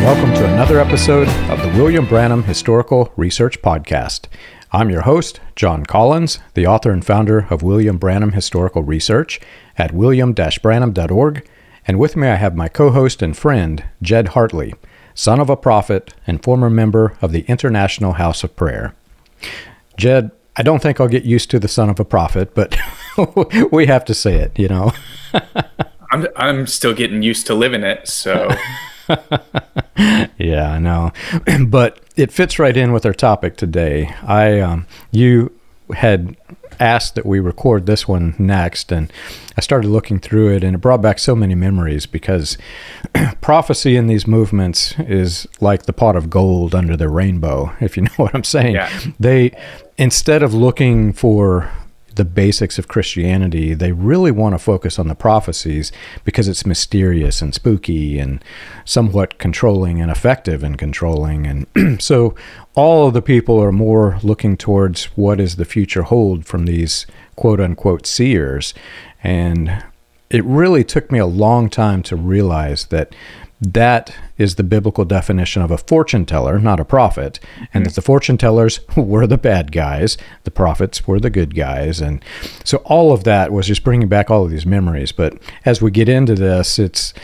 welcome to another episode of the William Branham Historical Research Podcast. I'm your host, John Collins, the author and founder of William Branham Historical Research at william-branham.org, and with me I have my co-host and friend, Jed Hartley, son of a prophet and former member of the International House of Prayer. Jed, I don't think I'll get used to the son of a prophet, but we have to say it, you know. I'm still getting used to living it, so... Yeah, I know. But it fits right in with our topic today. You had asked that we record this one next, and I started looking through it, and it brought back so many memories because prophecy in these movements is like the pot of gold under the rainbow, if you know what I'm saying. Yeah. They, instead of looking for the basics of Christianity, they really want to focus on the prophecies because it's mysterious and spooky and somewhat controlling and effective in controlling. And so all of the people are more looking towards what does the future hold from these quote unquote seers. And it really took me a long time to realize that that is the biblical definition of a fortune teller, not a prophet, and that the fortune tellers were the bad guys, the prophets were the good guys. And so all of that was just bringing back all of these memories. But as we get into this, it's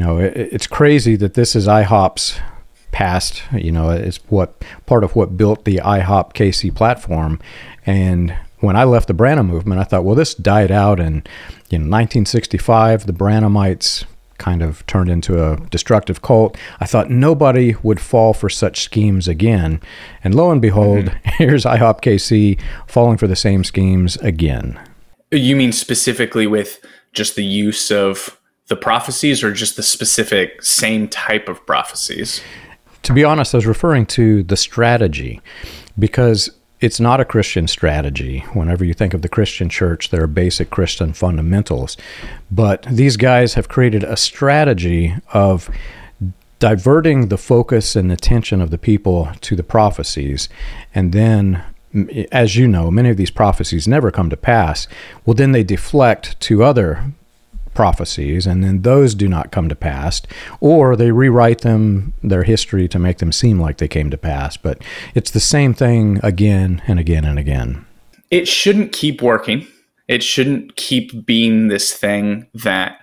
crazy that this is IHOP's past. It's part of what built the IHOP KC platform. And when I left the Branham movement, I thought, well, this died out in 1965. The Branhamites kind of turned into a destructive cult. I thought nobody would fall for such schemes again. And lo and behold, here's IHOP KC falling for the same schemes again. You mean specifically with just the use of the prophecies or just the specific same type of prophecies? To be honest, I was referring to the strategy because it's not a Christian strategy. Whenever you think of the Christian church, there are basic Christian fundamentals. But these guys have created a strategy of diverting the focus and attention of the people to the prophecies. And then, as you know, many of these prophecies never come to pass. Well, then they deflect to other prophecies, and then those do not come to pass, or they rewrite their history to make them seem like they came to pass. But it's the same thing again and again and again. It shouldn't keep working. It shouldn't keep being this thing that,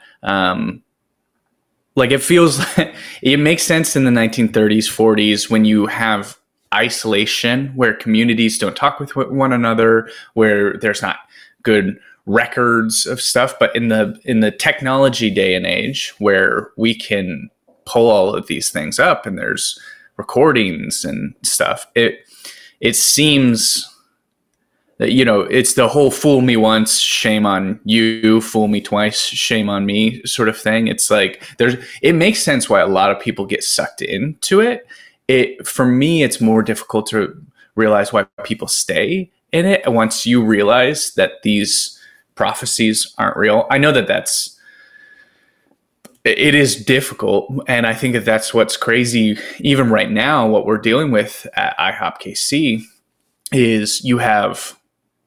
it feels like it makes sense in the 1930s, 40s when you have isolation, where communities don't talk with one another, where there's not good records of stuff. But in the technology day and age where we can pull all of these things up and there's recordings and stuff, it seems that, it's the whole fool me once, shame on you, fool me twice, shame on me sort of thing. It's like it makes sense why a lot of people get sucked into it. For me, it's more difficult to realize why people stay in it once you realize that these prophecies aren't real. I know it is difficult. And I think that's what's crazy. Even right now, what we're dealing with at IHOP KC is you have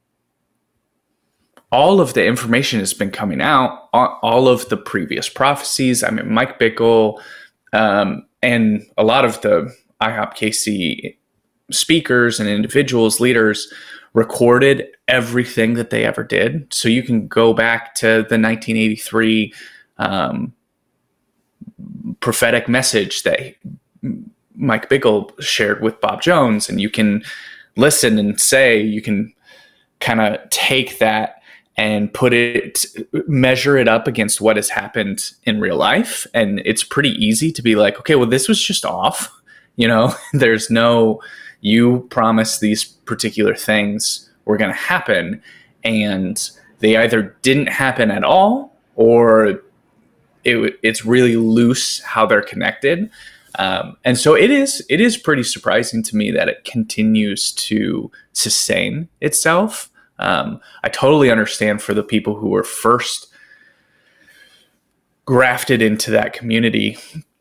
all of the information has been coming out, all of the previous prophecies. I mean, Mike Bickle, and a lot of the IHOP KC speakers and individuals, leaders, recorded everything that they ever did. So you can go back to the 1983 prophetic message that Mike Bickle shared with Bob Jones, and you can listen and you can kind of take that and measure it up against what has happened in real life. And it's pretty easy to be like, okay, well, this was just off. There's no, you promised these particular things were going to happen, and they either didn't happen at all, or it's really loose how they're connected. And so it is pretty surprising to me that it continues to sustain itself. I totally understand for the people who were first grafted into that community.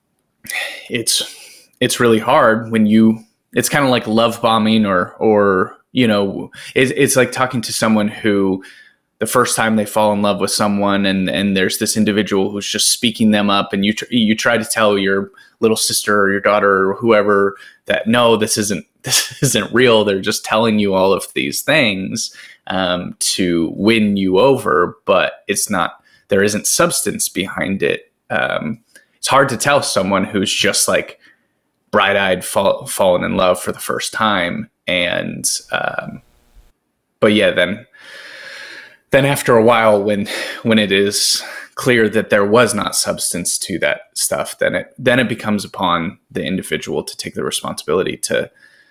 It's really hard when it's kind of like love bombing or it's like talking to someone who the first time they fall in love with someone, and there's this individual who's just speaking them up, and you try to tell your little sister or your daughter or whoever that no, this isn't real. They're just telling you all of these things to win you over, but it's not. There isn't substance behind it. It's hard to tell someone who's just like bright-eyed fallen in love for the first time, and but yeah, then after a while, when it is clear that there was not substance to that stuff, then it becomes upon the individual to take the responsibility to,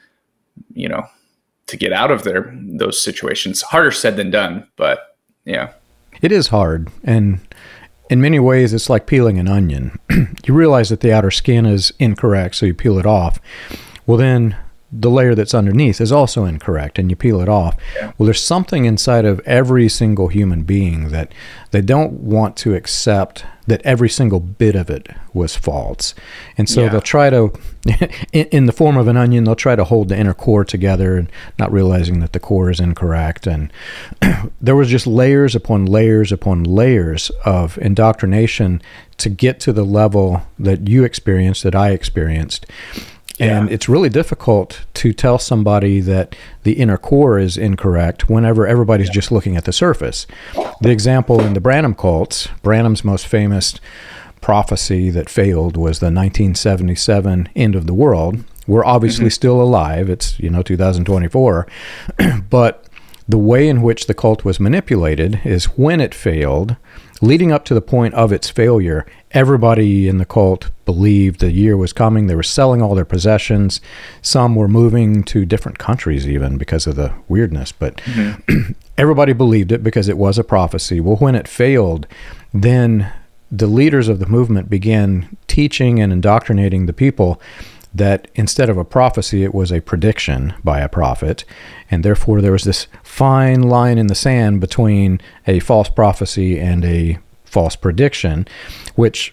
to get out of those situations. Harder said than done, but yeah. It is hard, and in many ways, it's like peeling an onion. You realize that the outer skin is incorrect, so you peel it off. Well, then the layer that's underneath is also incorrect, and you peel it off. Yeah. Well, there's something inside of every single human being that they don't want to accept that every single bit of it was false. And so they'll try to, in the form of an onion, they'll try to hold the inner core together, and not realizing that the core is incorrect. And there was just layers upon layers upon layers of indoctrination to get to the level that you experienced, that I experienced. And it's really difficult to tell somebody that the inner core is incorrect whenever everybody's just looking at the surface. The example in the Branham cults, Branham's most famous prophecy that failed was the 1977 end of the world. We're obviously still alive. It's, 2024. But the way in which the cult was manipulated is when it failed, leading up to the point of its failure, everybody in the cult believed the year was coming. They were selling all their possessions. Some were moving to different countries even because of the weirdness. But everybody believed it because it was a prophecy. Well, when it failed, then the leaders of the movement began teaching and indoctrinating the people that instead of a prophecy, it was a prediction by a prophet. And therefore, there was this fine line in the sand between a false prophecy and a false prediction, which,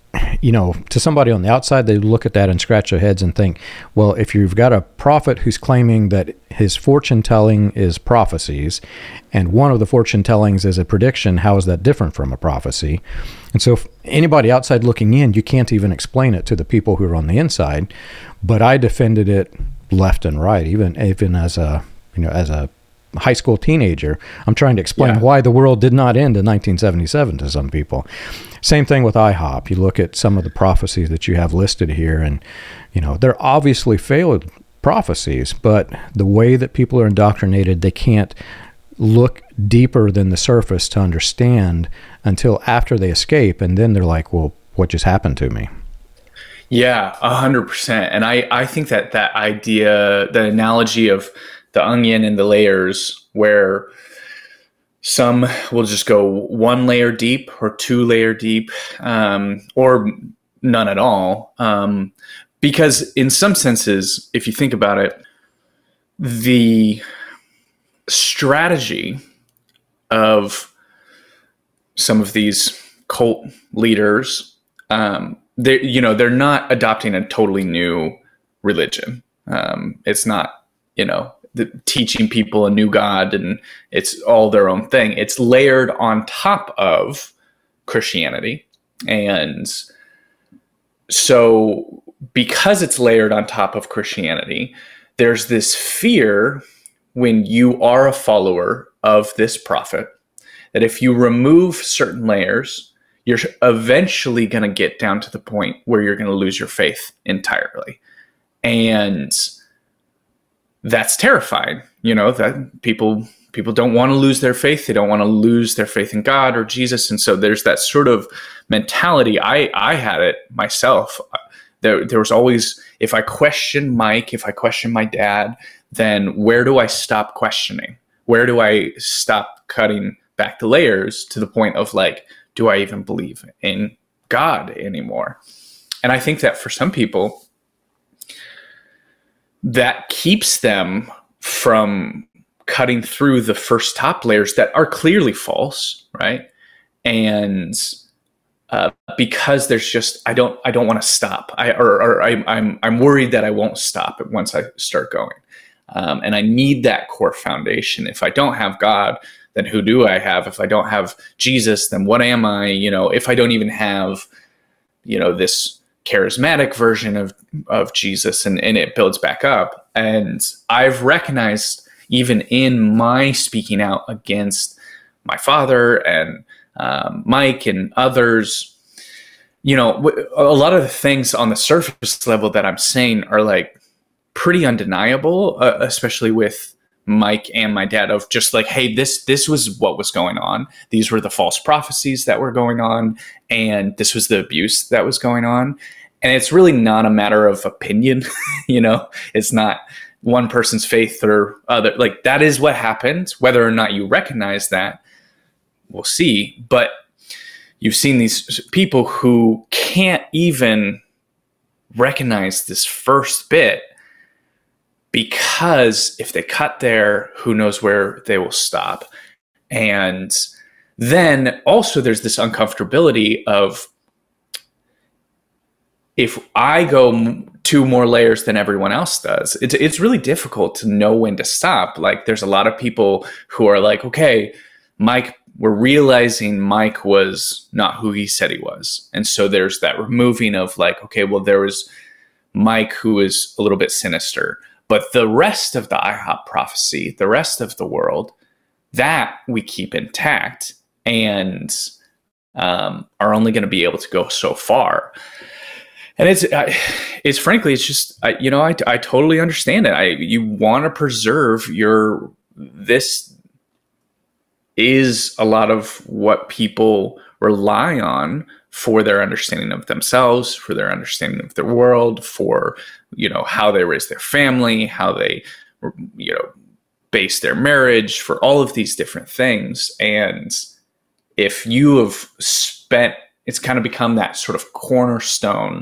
to somebody on the outside, they look at that and scratch their heads and think, well, if you've got a prophet who's claiming that his fortune telling is prophecies, and one of the fortune tellings is a prediction, how is that different from a prophecy? And so if anybody outside looking in, you can't even explain it to the people who are on the inside. But I defended it left and right, even as a high school teenager. I'm trying to explain why the world did not end in 1977 to some people. Same thing with IHOP. You look at some of the prophecies that you have listed here, and they're obviously failed prophecies, but the way that people are indoctrinated, they can't look deeper than the surface to understand until after they escape, and then they're like, well, what just happened to me? Yeah, 100%. And I think that idea, the analogy of the onion and the layers, where some will just go one layer deep or two layer deep, or none at all. Because in some senses, if you think about it, the strategy of some of these cult leaders, they're not adopting a totally new religion. It's not, teaching people a new God, and it's all their own thing. It's layered on top of Christianity. And so because it's layered on top of Christianity, there's this fear when you are a follower of this prophet that if you remove certain layers, you're eventually going to get down to the point where you're going to lose your faith entirely. And that's terrifying, that people don't want to lose their faith. They don't want to lose their faith in God or Jesus. And so there's that sort of mentality. I had it myself. There was always, if I question Mike, if I question my dad, then where do I stop questioning? Where do I stop cutting back the layers to the point of like, do I even believe in God anymore? And I think that for some people, that keeps them from cutting through the first top layers that are clearly false, right? And because there's just I don't want to stop. I'm worried that I won't stop once I start going, and I need that core foundation. If I don't have God, then who do I have? If I don't have Jesus, then what am I? If I don't even have, this charismatic version of Jesus, and it builds back up. And I've recognized, even in my speaking out against my father and Mike and others, a lot of the things on the surface level that I'm saying are like pretty undeniable, especially with Mike and my dad, of just like, hey, this was what was going on. These were the false prophecies that were going on, and this was the abuse that was going on. And it's really not a matter of opinion. It's not one person's faith or other. Like, that is what happened. Whether or not you recognize that, we'll see. But you've seen these people who can't even recognize this first bit, because if they cut there, who knows where they will stop. And then also there's this uncomfortability of, if I go 2 more layers than everyone else does, it's really difficult to know when to stop. Like, there's a lot of people who are like, okay, we're realizing Mike was not who he said he was. And so there's that removing of like, okay, well, there was Mike who is a little bit sinister, but the rest of the IHOP prophecy, the rest of the world, that we keep intact, and are only going to be able to go so far. And it's frankly, it's just, I totally understand it. You want to preserve this is a lot of what people rely on for their understanding of themselves, for their understanding of their world, for, how they raise their family, how they, base their marriage, for all of these different things. And if you have it's kind of become that sort of cornerstone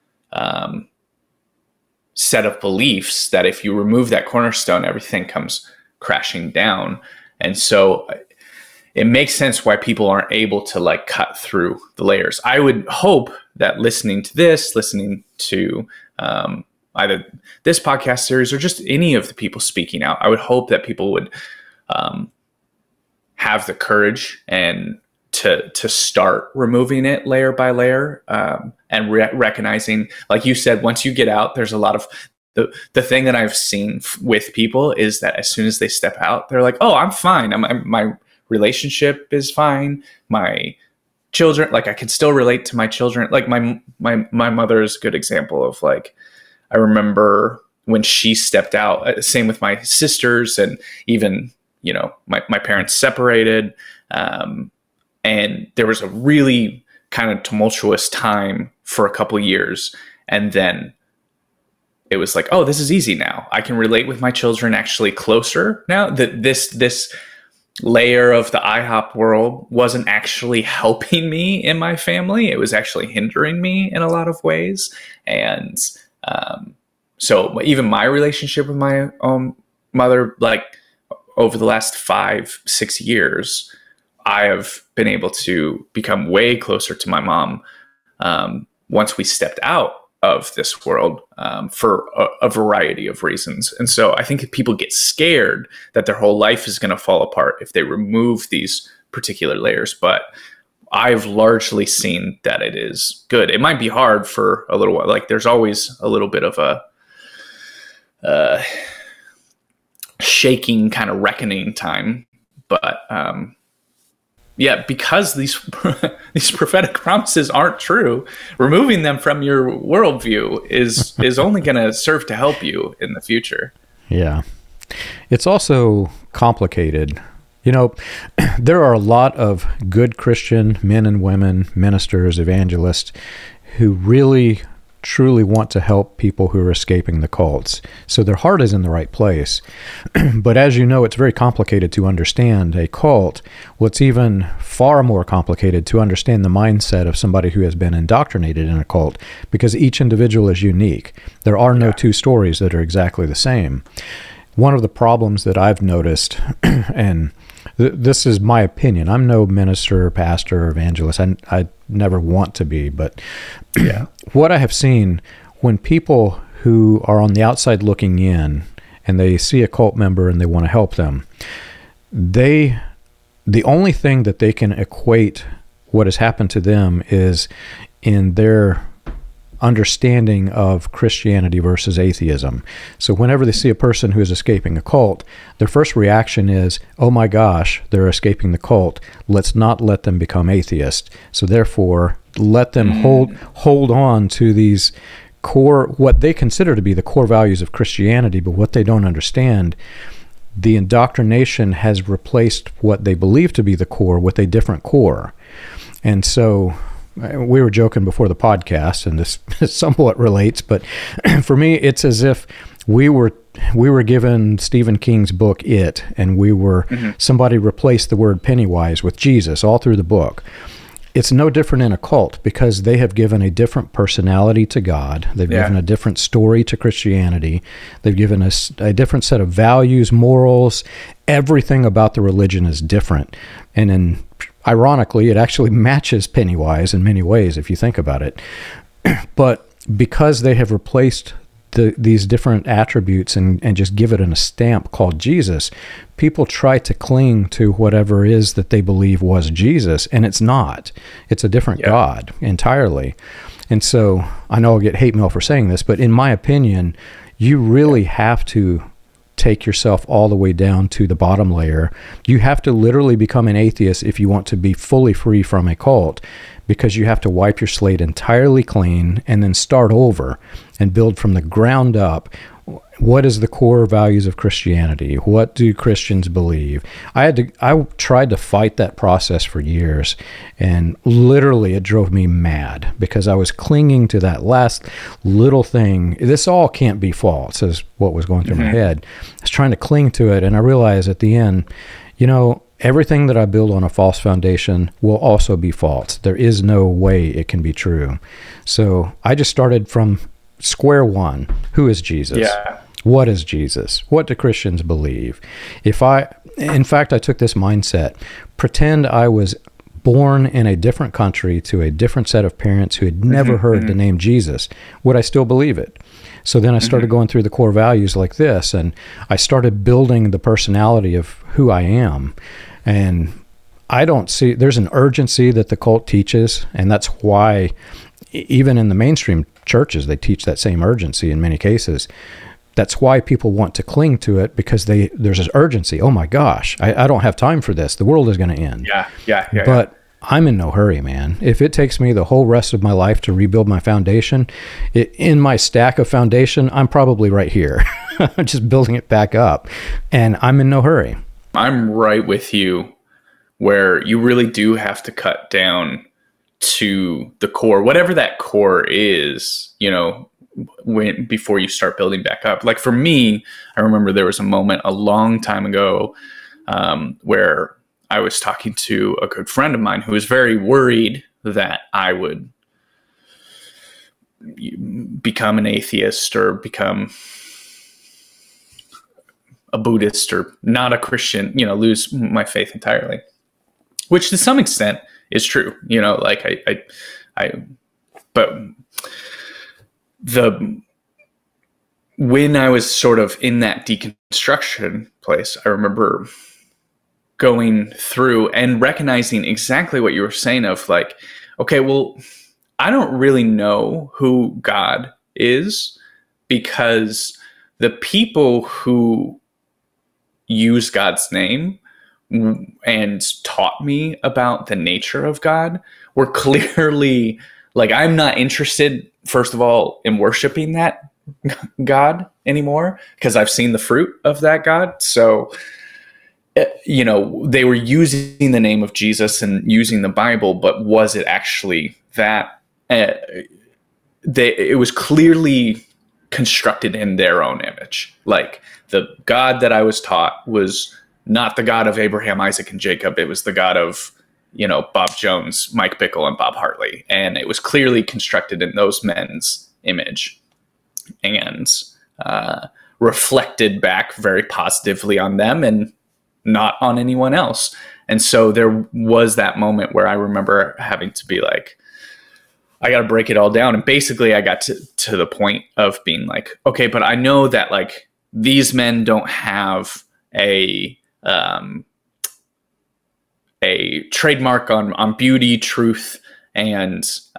set of beliefs that if you remove that cornerstone, everything comes crashing down. And so it makes sense why people aren't able to like cut through the layers. I would hope that listening to either this podcast series or just any of the people speaking out, I would hope that people would have the courage and to start removing it layer by layer, and recognizing, like you said, once you get out, there's a lot of the thing that I've seen with people is that as soon as they step out, they're like, oh, I'm fine. My relationship is fine. My children, like, I can still relate to my children. Like my mother is a good example of, like, I remember when she stepped out, same with my sisters, and even, my parents separated. And there was a really kind of tumultuous time for a couple years. And then it was like, oh, this is easy now. I can relate with my children actually closer now. That this layer of the IHOP world wasn't actually helping me in my family. It was actually hindering me in a lot of ways. And so even my relationship with my own mother, like over the last 5-6 years, I have been able to become way closer to my mom once we stepped out of this world for a variety of reasons. And so I think people get scared that their whole life is going to fall apart if they remove these particular layers. But I've largely seen that it is good. It might be hard for a little while. Like, there's always a little bit of a shaking kind of reckoning time. But yeah, because these prophetic promises aren't true, removing them from your worldview is only going to serve to help you in the future. Yeah. It's also complicated. There are a lot of good Christian men and women, ministers, evangelists, who really, truly want to help people who are escaping the cults. So their heart is in the right place. But as you know, it's very complicated to understand a cult. What's even far more complicated to understand the mindset of somebody who has been indoctrinated in a cult, because each individual is unique. There are no two stories that are exactly the same. One of the problems that I've noticed, and this is my opinion, I'm no minister, pastor, evangelist. I never want to be, but what I have seen, when people who are on the outside looking in and they see a cult member and they want to help them, they the only thing that they can equate what has happened to them is in their understanding of Christianity versus atheism. So whenever they see a person who is escaping a cult, their first reaction is, oh my gosh, they're escaping the cult. Let's not let them become atheists. So therefore, let them hold on to these core, what they consider to be the core values of Christianity, but what they don't understand, the indoctrination has replaced what they believe to be the core with a different core. And so we were joking before the podcast, and this somewhat relates, but for me, it's as if we were given Stephen King's book, It, and somebody replaced the word Pennywise with Jesus all through the book. It's no different in a cult because they have given a different personality to God. They've given a different story to Christianity. They've given us a different set of values, morals. Everything about the religion is different. And ironically, it actually matches Pennywise in many ways if you think about it. But because they have replaced these different attributes and just give it a stamp called Jesus, people try to cling to whatever is that they believe was Jesus, and it's not. It's a different God entirely. And so I know I'll get hate mail for saying this, but in my opinion, you really have to take yourself all the way down to the bottom layer. You have to literally become an atheist if you want to be fully free from a cult, because you have to wipe your slate entirely clean and then start over and build from the ground up. What is the core values of Christianity? What do Christians believe? I tried to fight that process for years, and literally it drove me mad because I was clinging to that last little thing. This all can't be false, is what was going through my head. I was trying to cling to it, and I realized at the end, everything that I build on a false foundation will also be false. There is no way it can be true. So I just started from square one. Who is Jesus? Yeah. What is Jesus? What do Christians believe? In fact, I took this mindset. Pretend I was born in a different country to a different set of parents who had never heard the name Jesus. Would I still believe it? So then I started going through the core values like this, and I started building the personality of who I am. And I don't see, there's an urgency that the cult teaches, and that's why even in the mainstream churches, they teach that same urgency in many cases. That's why people want to cling to it, because there's this urgency. Oh my gosh, I don't have time for this. The world is going to end. Yeah. But I'm in no hurry, man. If it takes me the whole rest of my life to rebuild my foundation, in my stack of foundation, I'm probably right here. I'm just building it back up, and I'm in no hurry. I'm right with you, where you really do have to cut down to the core, whatever that core is, before you start building back up. Like for me, I remember there was a moment a long time ago where I was talking to a good friend of mine who was very worried that I would become an atheist or become a Buddhist or not a Christian, lose my faith entirely, which to some extent is true. But when I was sort of in that deconstruction place, I remember going through and recognizing exactly what you were saying of like, okay, well, I don't really know who God is, because the people who use God's name and taught me about the nature of God were clearly like, I'm not interested, first of all, in worshiping that God anymore, because I've seen the fruit of that God. So, they were using the name of Jesus and using the Bible, but was it actually that? It was clearly constructed in their own image. Like the God that I was taught was not the God of Abraham, Isaac, and Jacob. It was the God of, Bob Jones, Mike Bickle, and Bob Hartley. And it was clearly constructed in those men's image and reflected back very positively on them and not on anyone else. And so there was that moment where I remember having to be like, I got to break it all down. And basically I got to the point of being like, okay, but I know that like these men don't have a a trademark on beauty, truth, and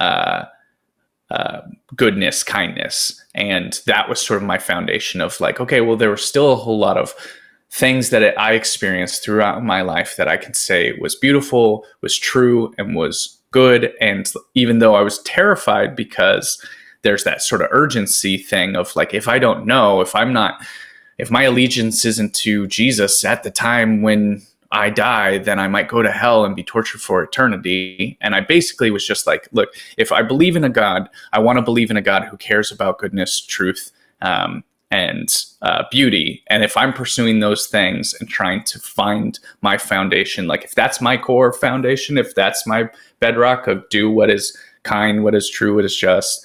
goodness, kindness. And that was sort of my foundation of like, okay, well, there were still a whole lot of things that I experienced throughout my life that I can say was beautiful, was true, and was good. And even though I was terrified, because there's that sort of urgency thing of like, if I don't know, if my allegiance isn't to Jesus at the time when I die, then I might go to hell and be tortured for eternity. And I basically was just like, look, if I believe in a God, I want to believe in a God who cares about goodness, truth, and beauty. And if I'm pursuing those things and trying to find my foundation, like if that's my core foundation, if that's my bedrock of do what is kind, what is true, what is just,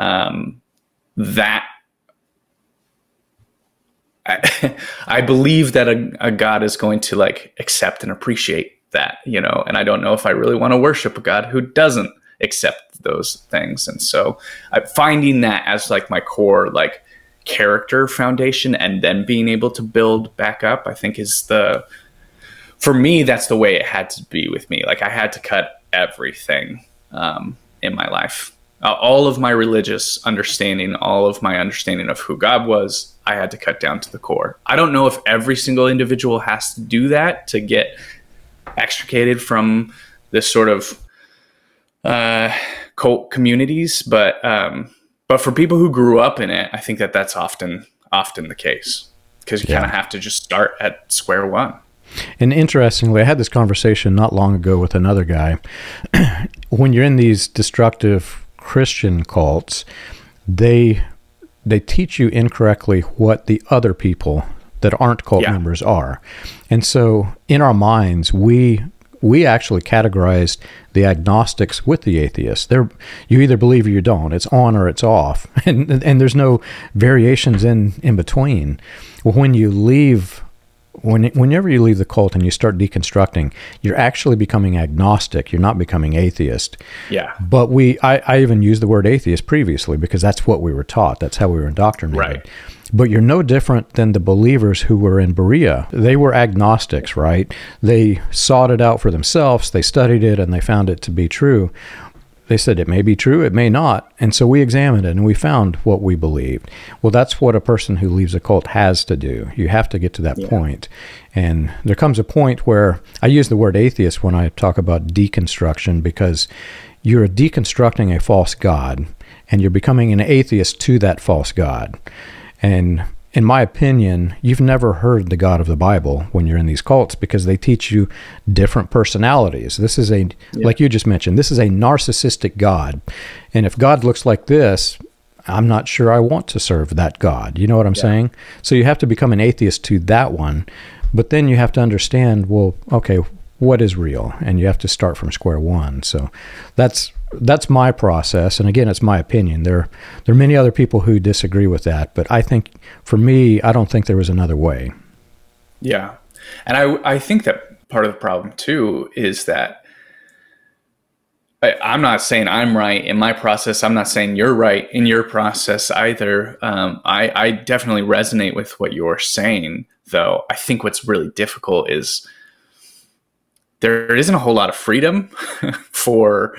that I believe that a God is going to like accept and appreciate that, and I don't know if I really want to worship a God who doesn't accept those things. And so finding that as like my core, like character foundation, and then being able to build back up, I think for me, that's the way it had to be with me. Like I had to cut everything in my life. All of my religious understanding, all of my understanding of who God was, I had to cut down to the core. I don't know if every single individual has to do that to get extricated from this sort of cult communities, but for people who grew up in it, I think that's often the case, because you kind of have to just start at square one. And interestingly, I had this conversation not long ago with another guy. When you're in these destructive Christian cults, they teach you incorrectly what the other people that aren't cult members are. And so in our minds, we actually categorized the agnostics with the atheists. You either believe or you don't. It's on or it's off. And there's no variations in between. Well, whenever you leave the cult and you start deconstructing, you're actually becoming agnostic. You're not becoming atheist. Yeah. But I even used the word atheist previously because that's what we were taught. That's how we were indoctrinated. Right. But you're no different than the believers who were in Berea. They were agnostics, right? They sought it out for themselves. They studied it and they found it to be true. They said it may be true, it may not. And so we examined it and we found what we believed. Well, that's what a person who leaves a cult has to do. You have to get to that point. And there comes a point where I use the word atheist when I talk about deconstruction, because you're deconstructing a false god and you're becoming an atheist to that false god. And in my opinion, you've never heard the God of the Bible when you're in these cults, because they teach you different personalities. This is like you just mentioned, this is a narcissistic God. And if God looks like this, I'm not sure I want to serve that God. You know what I'm saying? So you have to become an atheist to that one, but then you have to understand, well, okay, what is real? And you have to start from square one. So that's my process. And again, it's my opinion. There are many other people who disagree with that, but I think for me, I don't think there was another way. Yeah. And I think that part of the problem too is that I'm not saying I'm right in my process. I'm not saying you're right in your process either. I definitely resonate with what you're saying, though. I think what's really difficult is there isn't a whole lot of freedom for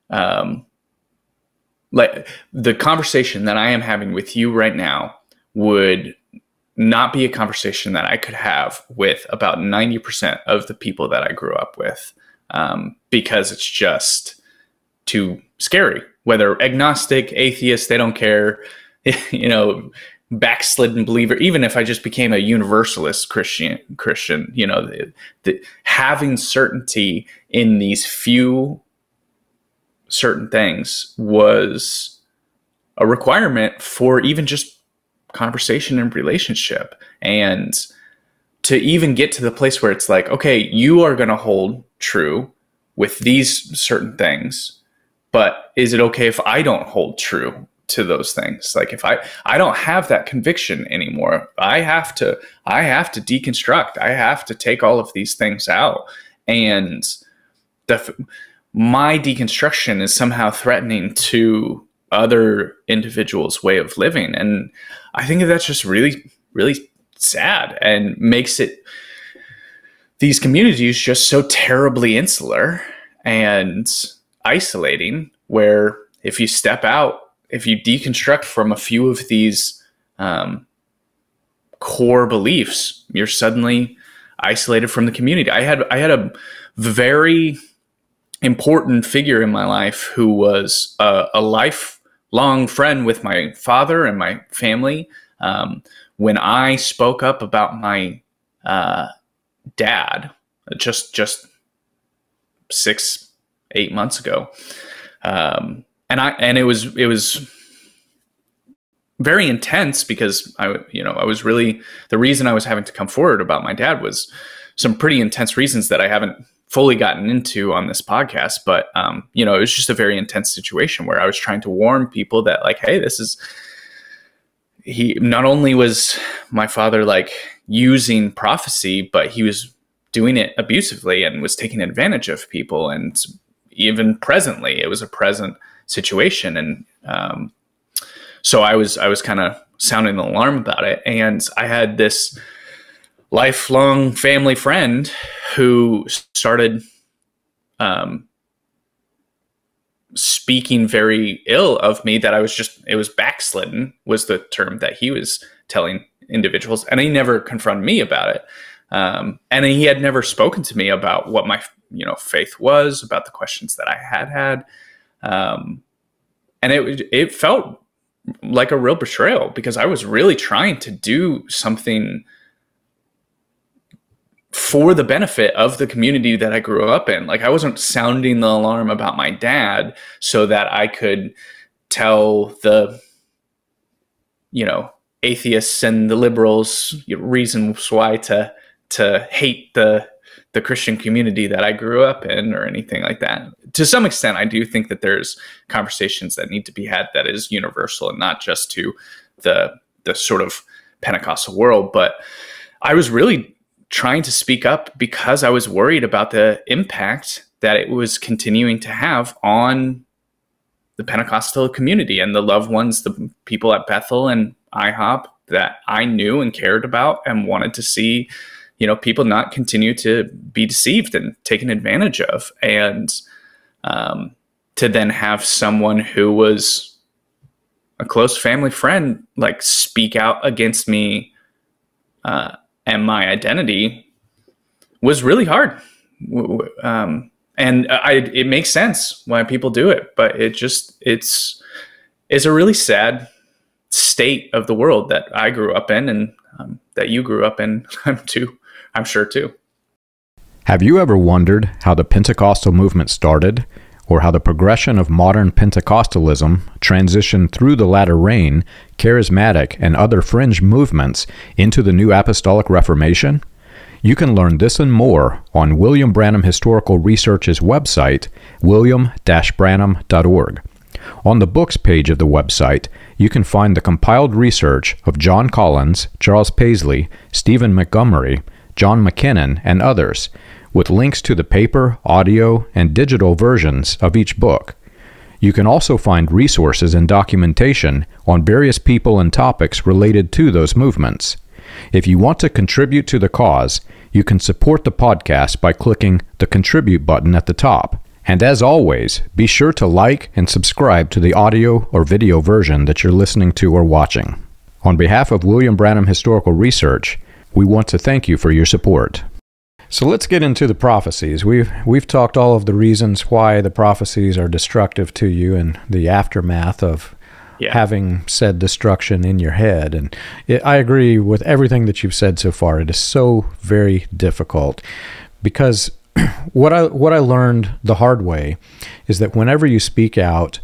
like the conversation that I am having with you right now would not be a conversation that I could have with about 90% of the people that I grew up with, because it's just too scary. Whether agnostic, atheist, they don't care, backslidden believer, even if I just became a universalist Christian, having certainty in these few certain things was a requirement for even just conversation and relationship. And to even get to the place where it's like, okay, you are going to hold true with these certain things, but is it okay if I don't hold true to those things? Like if I don't have that conviction anymore, I have to deconstruct. I have to take all of these things out. And my deconstruction is somehow threatening to other individuals' way of living. And I think that's just really, really sad and makes it these communities just so terribly insular and isolating, where if you step out, if you deconstruct from a few of these core beliefs, you're suddenly isolated from the community. I had a very important figure in my life who was a lifelong friend with my father and my family. When I spoke up about my dad just 6-8 months ago, and it was very intense, because I was really, the reason I was having to come forward about my dad was some pretty intense reasons that I haven't fully gotten into on this podcast. But, it was just a very intense situation where I was trying to warn people that, like, hey, he not only was my father like using prophecy, but he was doing it abusively and was taking advantage of people. And even presently, it was a present situation. And, so I was kind of sounding the alarm about it. And I had this lifelong family friend who started speaking very ill of me, that it was backslidden was the term that he was telling individuals. And he never confronted me about it. And he had never spoken to me about what my, faith was, about the questions that I had. And it felt like a real betrayal, because I was really trying to do something for the benefit of the community that I grew up in. Like, I wasn't sounding the alarm about my dad so that I could tell the, atheists and the liberals reasons why to hate the Christian community that I grew up in, or anything like that. To some extent, I do think that there's conversations that need to be had that is universal and not just to the sort of Pentecostal world. But I was really trying to speak up because I was worried about the impact that it was continuing to have on the Pentecostal community and the loved ones, the people at Bethel and IHOP that I knew and cared about and wanted to see, people not continue to be deceived and taken advantage of. And to then have someone who was a close family friend, like, speak out against me and my identity was really hard. And it makes sense why people do it, but it's a really sad state of the world that I grew up in, and that you grew up in too. I'm sure too. Have you ever wondered how the Pentecostal movement started, or how the progression of modern Pentecostalism transitioned through the latter rain, charismatic, and other fringe movements into the New Apostolic Reformation? You can learn this and more on William Branham Historical Research's website, william-branham.org. On the books page of the website, you can find the compiled research of John Collins, Charles Paisley, Stephen Montgomery, John McKinnon, and others, with links to the paper, audio, and digital versions of each book. You can also find resources and documentation on various people and topics related to those movements. If you want to contribute to the cause, you can support the podcast by clicking the Contribute button at the top. And as always, be sure to like and subscribe to the audio or video version that you're listening to or watching. On behalf of William Branham Historical Research, we want to thank you for your support. So let's get into the prophecies. We've talked all of the reasons why the prophecies are destructive to you and the aftermath of having said destruction in your head. And I agree with everything that you've said so far. It is so very difficult, because what I learned the hard way is that whenever you speak out,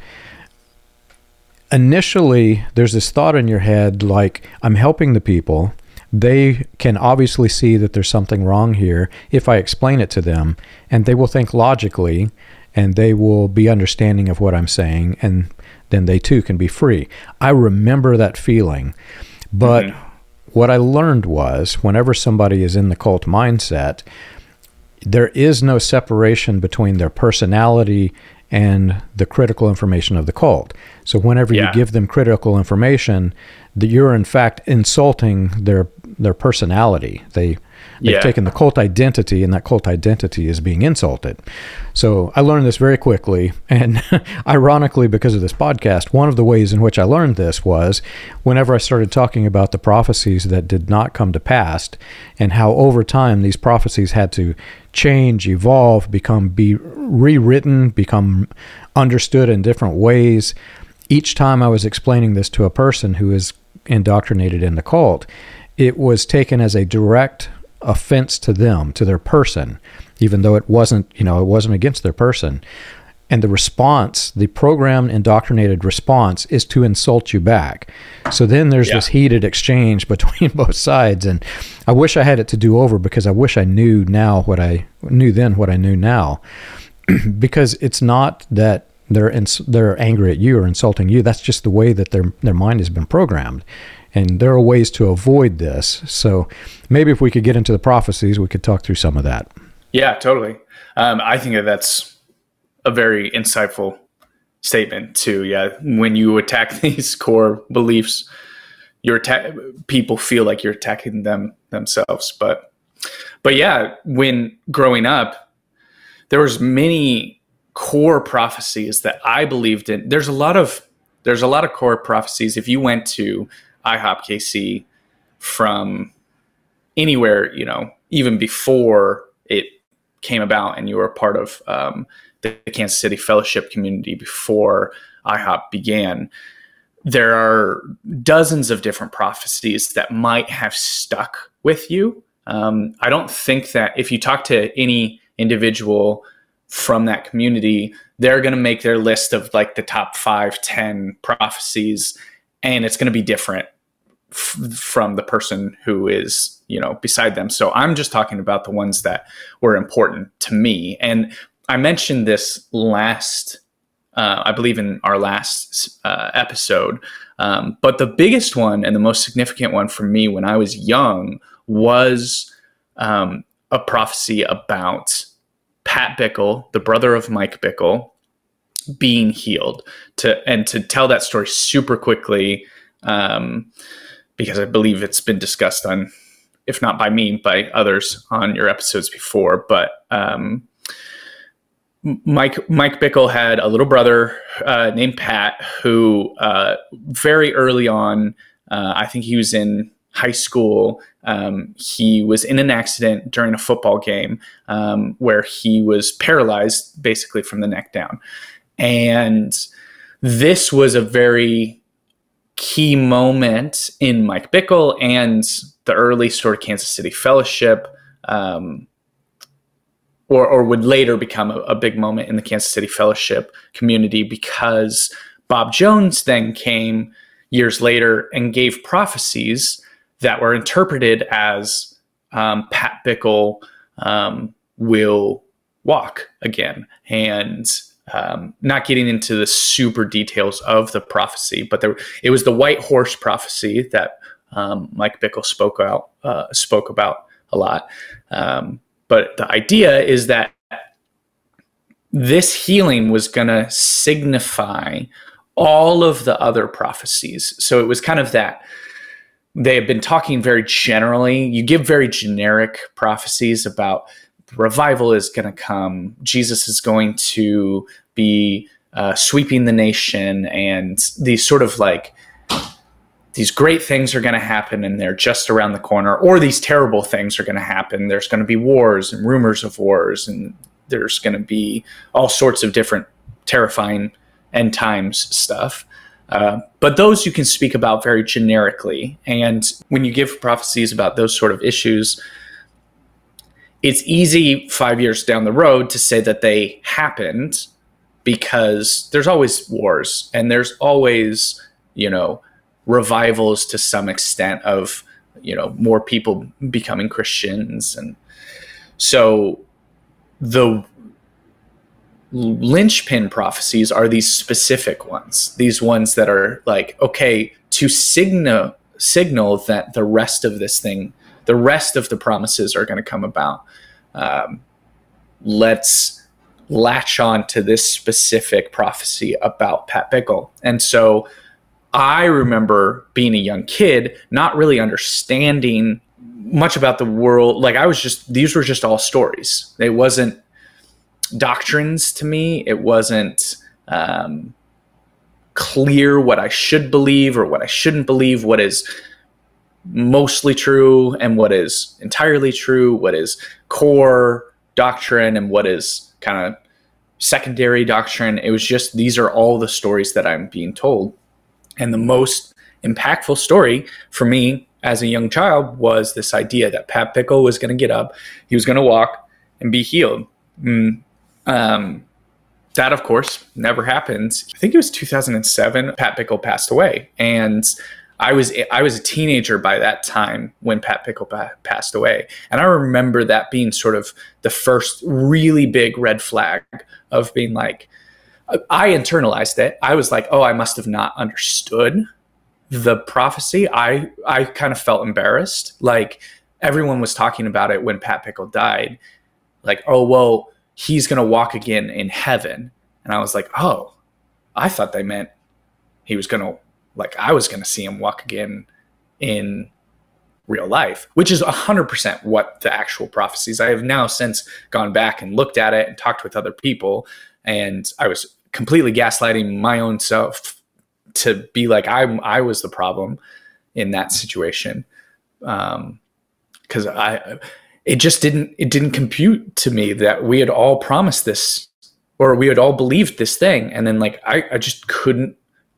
initially there's this thought in your head like, I'm helping the people. They can obviously see that there's something wrong here if I explain it to them, and they will think logically, and they will be understanding of what I'm saying, and then they too can be free. I remember that feeling. But what I learned was, whenever somebody is in the cult mindset, there is no separation between their personality and the critical information of the cult. So whenever you give them critical information, you're in fact insulting their personality. They've Yeah. taken the cult identity, and that cult identity is being insulted. So I learned this very quickly. And ironically, because of this podcast, one of the ways in which I learned this was whenever I started talking about the prophecies that did not come to pass, and how over time these prophecies had to change, evolve, be rewritten, become understood in different ways. Each time I was explaining this to a person who is indoctrinated in the cult, it was taken as a direct offense to them, to their person, even though it wasn't against their person. And the response, the programmed indoctrinated response, is to insult you back. So then there's this heated exchange between both sides. And I wish I had it to do over, because I wish I knew now what I knew then, what I knew now. Because it's not that they're angry at you or insulting you. That's just the way that their mind has been programmed. And there are ways to avoid this. So maybe if we could get into the prophecies, we could talk through some of that. Yeah, totally. I think that's a very insightful statement too. Yeah, when you attack these core beliefs, people feel like you're attacking them themselves. But yeah, when growing up, there was many core prophecies that I believed in. There's a lot of core prophecies. If you went to IHOP KC from anywhere, even before it came about, and you were a part of the Kansas City Fellowship community before IHOP began, there are dozens of different prophecies that might have stuck with you. I don't think that if you talk to any individual from that community, they're going to make their list of like the top 5, 10 prophecies, and it's going to be different from the person who is, beside them. So I'm just talking about the ones that were important to me. And I mentioned this I believe in our last episode, but the biggest one and the most significant one for me when I was young was a prophecy about Pat Bickle, the brother of Mike Bickle, being healed. To tell that story super quickly, because I believe it's been discussed on, if not by me, by others on your episodes before. But Mike Bickle had a little brother named Pat who very early on, I think he was in high school, he was in an accident during a football game where he was paralyzed basically from the neck down. And this was a very key moment in Mike Bickle and the early sort of Kansas City Fellowship, or would later become a big moment in the Kansas City Fellowship community, because Bob Jones then came years later and gave prophecies that were interpreted as Pat Bickle will walk again. And not getting into the super details of the prophecy, but it was the white horse prophecy that Mike Bickle spoke about a lot. But the idea is that this healing was going to signify all of the other prophecies. So it was kind of that they have been talking very generally. You give very generic prophecies about revival is going to come. Jesus is going to be sweeping the nation, and these sort of like these great things are going to happen and they're just around the corner, or these terrible things are going to happen. There's going to be wars and rumors of wars, and there's going to be all sorts of different terrifying end times stuff. But those you can speak about very generically. And when you give prophecies about those sort of issues, it's easy 5 years down the road to say that they happened, because there's always wars and there's always, revivals to some extent of, more people becoming Christians. And so the linchpin prophecies are these specific ones, these ones that are like, okay, to signal that the rest of this thing, the rest of the promises are going to come about. Let's latch on to this specific prophecy about Pat Bickle. And so I remember being a young kid, not really understanding much about the world. Like these were just all stories. It wasn't doctrines to me. It wasn't clear what I should believe or what I shouldn't believe, what is mostly true and what is entirely true, what is core doctrine and what is kind of secondary doctrine. It was just, these are all the stories that I'm being told. And the most impactful story for me as a young child was this idea that Pat Bickle was going to get up, he was going to walk and be healed. That, of course, never happened. I think it was 2007, Pat Bickle passed away. And I was a teenager by that time when Pat Bickle passed away. And I remember that being sort of the first really big red flag of being like, I internalized it. I was like, oh, I must have not understood the prophecy. I kind of felt embarrassed. Like, everyone was talking about it when Pat Bickle died. Like, oh, well, he's going to walk again in heaven. And I was like, oh, I thought they meant he was going to, like, I was going to see him walk again in real life, which is 100% what the actual prophecies. I have now since gone back and looked at it and talked with other people. And I was completely gaslighting my own self to be like, I was the problem in that situation. Because it didn't compute to me that we had all promised this, or we had all believed this thing. And then, like, I just couldn't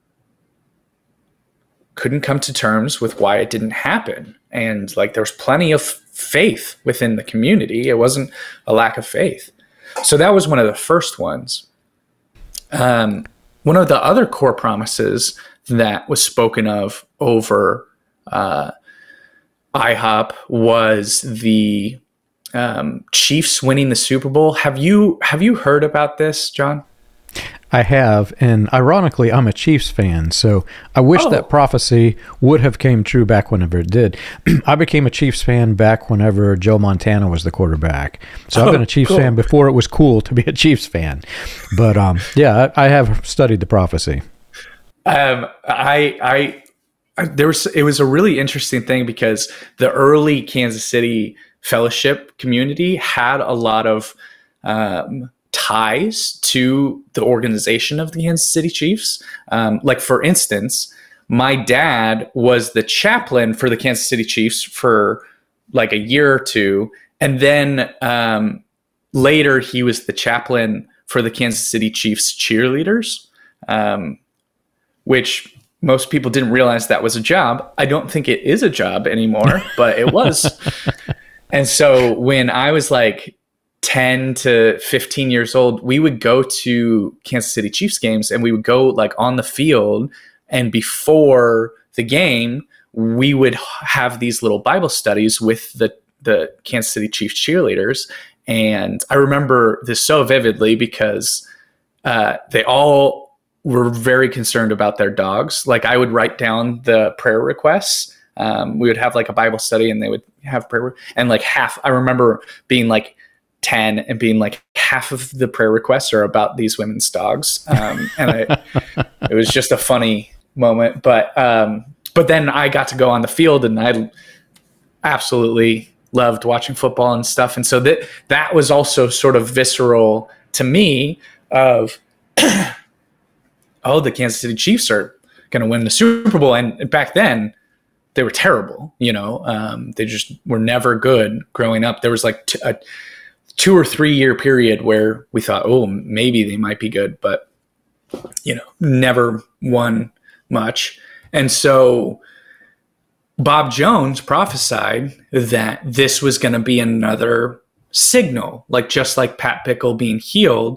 come to terms with why it didn't happen. And, like, there was plenty of faith within the community. It wasn't a lack of faith. So that was one of the first ones. One of the other core promises that was spoken of over IHOP was the Chiefs winning the Super Bowl. Have you heard about this, John? I have, and ironically, I'm a Chiefs fan, so I wish that prophecy would have came true back whenever it did. I became a Chiefs fan back whenever Joe Montana was the quarterback. So I've been a Chiefs fan before it was cool to be a Chiefs fan. But yeah, I have studied the prophecy. It was a really interesting thing because the early Kansas City fellowship community had a lot of ties to the organization of the Kansas City Chiefs. Like, for instance, my dad was the chaplain for the Kansas City Chiefs for like a year or two. And then later he was the chaplain for the Kansas City Chiefs cheerleaders, which most people didn't realize that was a job. I don't think it is a job anymore, but it was. And so when I was like 10 to 15 years old, we would go to Kansas City Chiefs games, and we would go like on the field, and before the game we would have these little Bible studies with the Kansas City Chiefs cheerleaders. And I remember this so vividly because they all were very concerned about their dogs. Like, I would write down the prayer requests. We would have like a Bible study, and they would have prayer, and like I remember being like 10 and being like, half of the prayer requests are about these women's dogs. And it was just a funny moment, but then I got to go on the field, and I absolutely loved watching football and stuff. And so that was also sort of visceral to me of, oh, the Kansas City Chiefs are going to win the Super Bowl. And back then they were terrible. They just were never good growing up. There was like a 2 or 3 year period where we thought, oh, maybe they might be good, but never won much. And so Bob Jones prophesied that this was going to be another signal, like just like Pat Bickle being healed,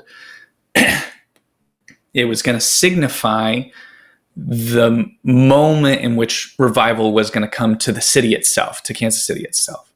it was going to signify the moment in which revival was going to come to the city itself, to Kansas City itself.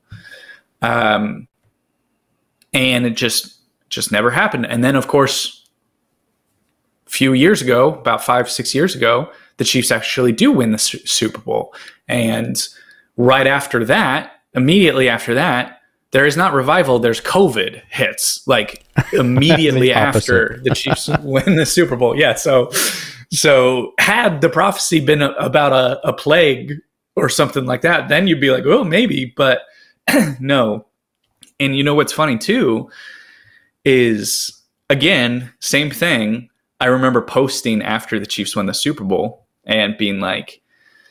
And it just never happened. And then, of course, a few years ago, about 5-6 years ago, the Chiefs actually do win the Super Bowl. And right after that, immediately after that, there is not revival, there's COVID hits, like immediately after the Chiefs win the Super Bowl. Yeah, so had the prophecy been about a plague or something like that, then you'd be like, oh, maybe. But No. And you know what's funny too is, again, same thing. I remember posting after the Chiefs won the Super Bowl and being like,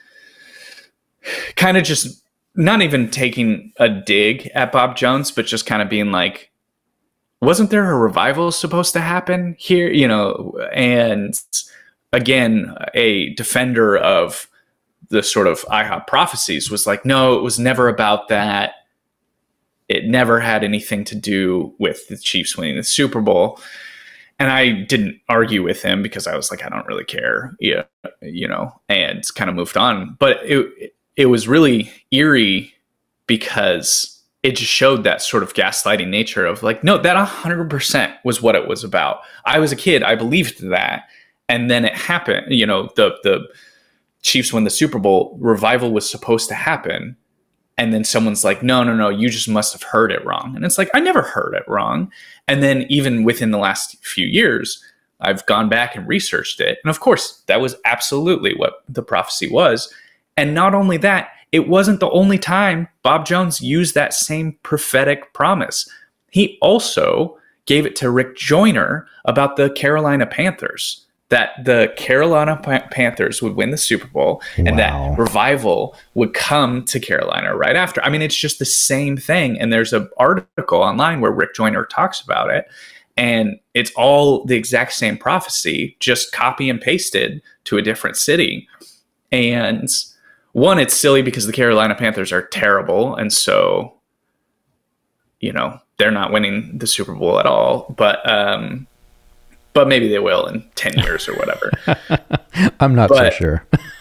kind of just not even taking a dig at Bob Jones, but just kind of being like, wasn't there a revival supposed to happen here? You know, and again, a defender of the sort of IHOP prophecies was like, no, it was never about that. It never had anything to do with the Chiefs winning the Super Bowl. And I didn't argue with him because I was like, I don't really care, yeah, you know, and kind of moved on. But it was really eerie because it just showed that sort of gaslighting nature of like, no, that 100% was what it was about. I was a kid. I believed that. And then it happened, you know, the Chiefs win the Super Bowl, revival was supposed to happen. And then someone's like, no, you just must have heard it wrong. And it's like, I never heard it wrong. And then even within the last few years, I've gone back and researched it. And of course, that was absolutely what the prophecy was. And not only that, it wasn't the only time Bob Jones used that same prophetic promise. He also gave it to Rick Joyner about the Carolina Panthers, that the Carolina Panthers would win the Super Bowl and that revival would come to Carolina right after. I mean, it's just the same thing. And there's an article online where Rick Joyner talks about it. And it's all the exact same prophecy, just copy and pasted to a different city. And one, it's silly because the Carolina Panthers are terrible. And so, you know, they're not winning the Super Bowl at all. But maybe they will in 10 years or whatever. I'm not so sure.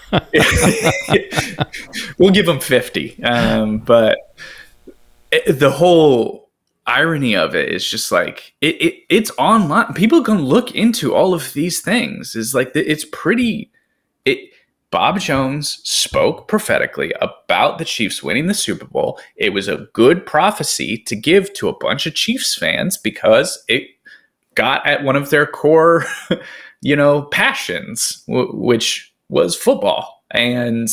We'll give them 50. But the whole irony of it is just like, it's online. People can look into all of these things. It's like, it's pretty... Bob Jones spoke prophetically about the Chiefs winning the Super Bowl. It was a good prophecy to give to a bunch of Chiefs fans because it got at one of their core, you know, passions, which was football. And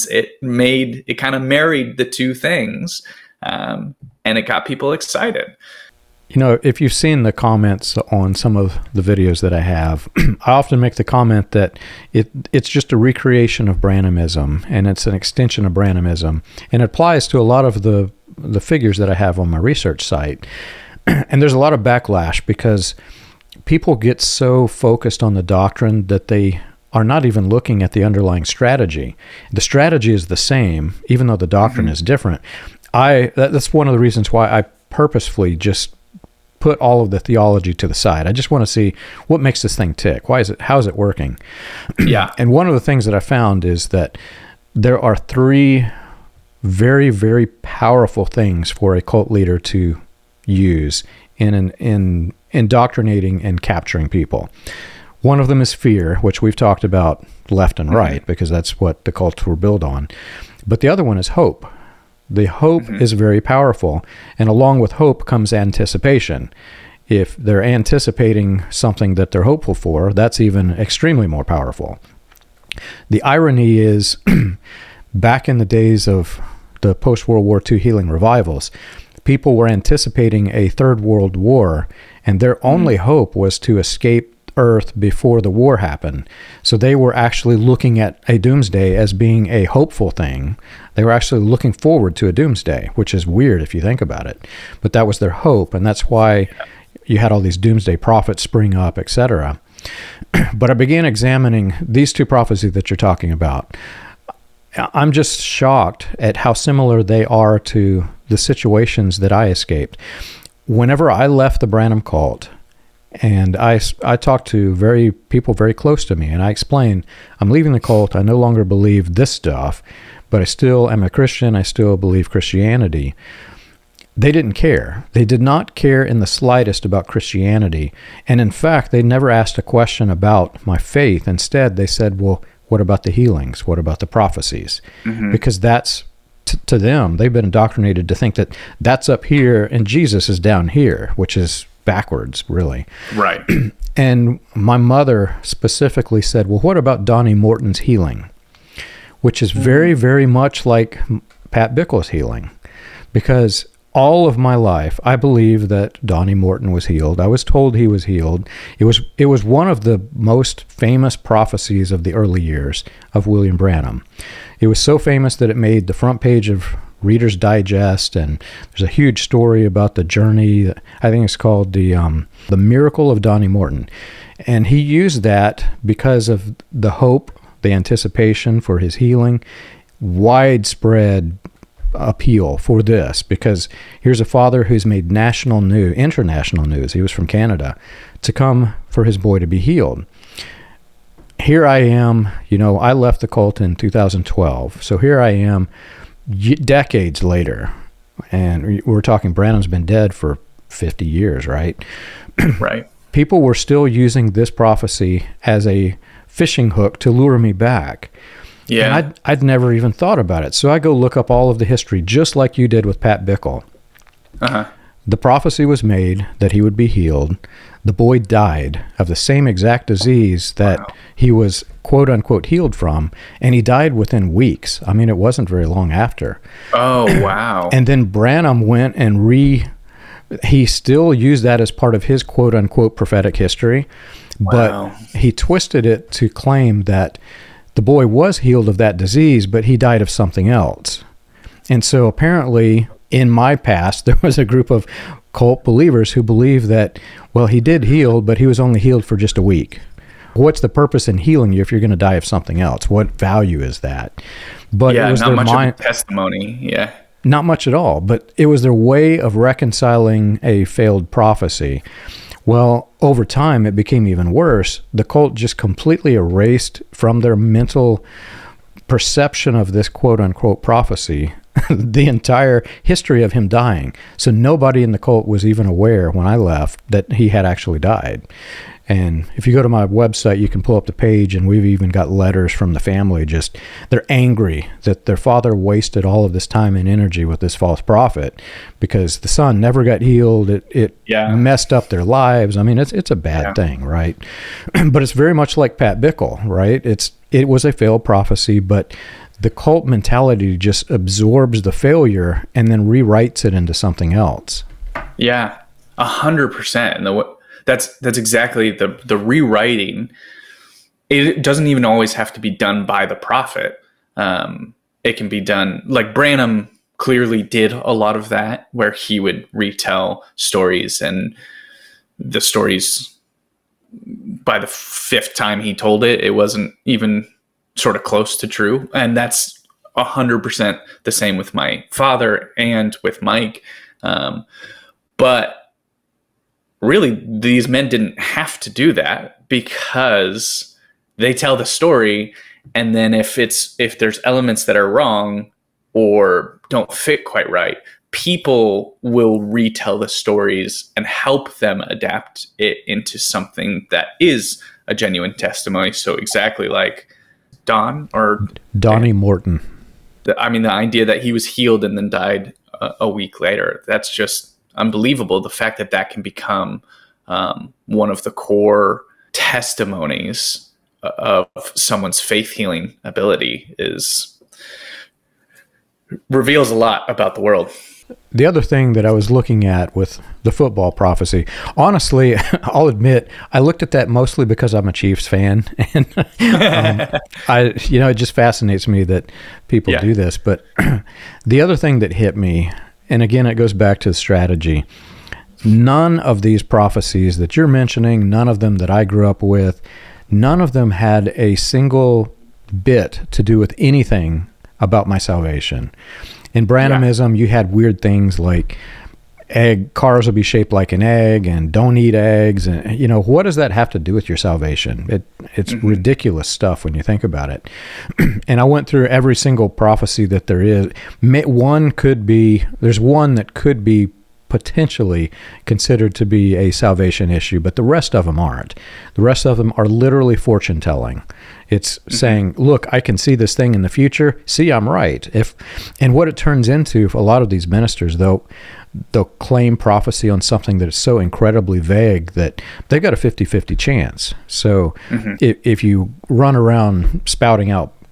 it kind of married the two things. And it got people excited. You know, if you've seen the comments on some of the videos that I have, I often make the comment that it's just a recreation of Branhamism, and it's an extension of Branhamism, and it applies to a lot of the figures that I have on my research site. And there's a lot of backlash because people get so focused on the doctrine that they are not even looking at the underlying strategy. The strategy is the same, even though the doctrine is different. That's one of the reasons why I purposefully just put all of the theology to the side. I just want to see what makes this thing tick. How is it working? Yeah. And one of the things that I found is that there are three very, very powerful things for a cult leader to use in indoctrinating and capturing people. One of them is fear, which we've talked about left and right, because that's what the cults were built on. But the other one is hope. The hope is very powerful, and along with hope comes anticipation. If they're anticipating something that they're hopeful for, that's even extremely more powerful. The irony is, back in the days of the post-World War II healing revivals, people were anticipating a third world war, and their only hope was to escape Earth before the war happened. So they were actually looking at a doomsday as being a hopeful thing. They were actually looking forward to a doomsday, which is weird if you think about it. But that was their hope, and that's why you had all these doomsday prophets spring up, etc. But I began examining these two prophecies that you're talking about. I'm just shocked at how similar they are to the situations that I escaped. Whenever I left the Branham cult, and I talked to people very close to me, and I explained, I'm leaving the cult. I no longer believe this stuff, but I still am a Christian. I still believe Christianity. They didn't care. They did not care in the slightest about Christianity. And in fact, they never asked a question about my faith. Instead, they said, well, what about the healings? What about the prophecies? Because that's, to them, they've been indoctrinated to think that that's up here and Jesus is down here, which is backwards, really. Right. And my mother specifically said, well, what about Donnie Morton's healing? Which is very, very much like Pat Bickle's healing. Because all of my life, I believed that Donnie Morton was healed. I was told he was healed. It was one of the most famous prophecies of the early years of William Branham. It was so famous that it made the front page of Reader's Digest, and there's a huge story about the journey. I think it's called the Miracle of Donnie Morton. And he used that because of the hope, the anticipation for his healing, widespread appeal for this, because here's a father who's made international news. He was from Canada, to come for his boy to be healed. Here I am, I left the cult in 2012. So here I am decades later, and we're talking Branham's been dead for 50 years, right? Right. People were still using this prophecy as a fishing hook to lure me back. Yeah. And I'd never even thought about it. So I go look up all of the history, just like you did with Pat Bickle. Uh-huh. The prophecy was made that he would be healed. The boy died of the same exact disease that he was, quote unquote, healed from. And he died within weeks. I mean, it wasn't very long after. Oh, wow. And then Branham went and he still used that as part of his, quote unquote, prophetic history. But he twisted it to claim that the boy was healed of that disease, but he died of something else. And so apparently in my past, there was a group of cult believers who believed that, well, he did heal, but he was only healed for just a week. What's the purpose in healing you if you're going to die of something else? What value is that? But yeah, it was not their much mind, of a testimony. Yeah. Not much at all, but it was their way of reconciling a failed prophecy. Well, over time, it became even worse. The cult just completely erased from their mental perception of this quote-unquote prophecy the entire history of him dying. So nobody in the cult was even aware when I left that he had actually died. And if you go to my website, you can pull up the page, and we've even got letters from the family. Just, they're angry that their father wasted all of this time and energy with this false prophet because the son never got healed. It messed up their lives. I mean, it's a bad thing, right? But it's very much like Pat Bickle, right? It was a failed prophecy, but the cult mentality just absorbs the failure and then rewrites it into something else. Yeah, 100%. And that's exactly the rewriting. It doesn't even always have to be done by the prophet. It can be done, like Branham clearly did a lot of that, where he would retell stories, and the stories, by the fifth time he told it, it wasn't even sort of close to true. And that's 100% the same with my father and with Mike. But really, these men didn't have to do that, because they tell the story, and then if there's elements that are wrong or don't fit quite right, people will retell the stories and help them adapt it into something that is a genuine testimony. So exactly like Donnie Morton. The idea that he was healed and then died a week later, that's just unbelievable. The fact that can become one of the core testimonies of someone's faith healing ability reveals a lot about the world. The other thing that I was looking at with the football prophecy, honestly, I'll admit, I looked at that mostly because I'm a Chiefs fan, and it just fascinates me that people do this. But the other thing that hit me, and again, it goes back to the strategy. None of these prophecies that you're mentioning, none of them that I grew up with, none of them had a single bit to do with anything about my salvation. In Branhamism, you had weird things like cars will be shaped like an egg, and don't eat eggs. And, what does that have to do with your salvation? It's ridiculous stuff when you think about it. And I went through every single prophecy that there is. There's one that could be potentially considered to be a salvation issue, but the rest of them aren't. The rest of them are literally fortune telling. It's saying, look, I can see this thing in the future. See, I'm right. And what it turns into, a lot of these ministers, they'll claim prophecy on something that is so incredibly vague that they've got a 50-50 chance. So if you run around spouting out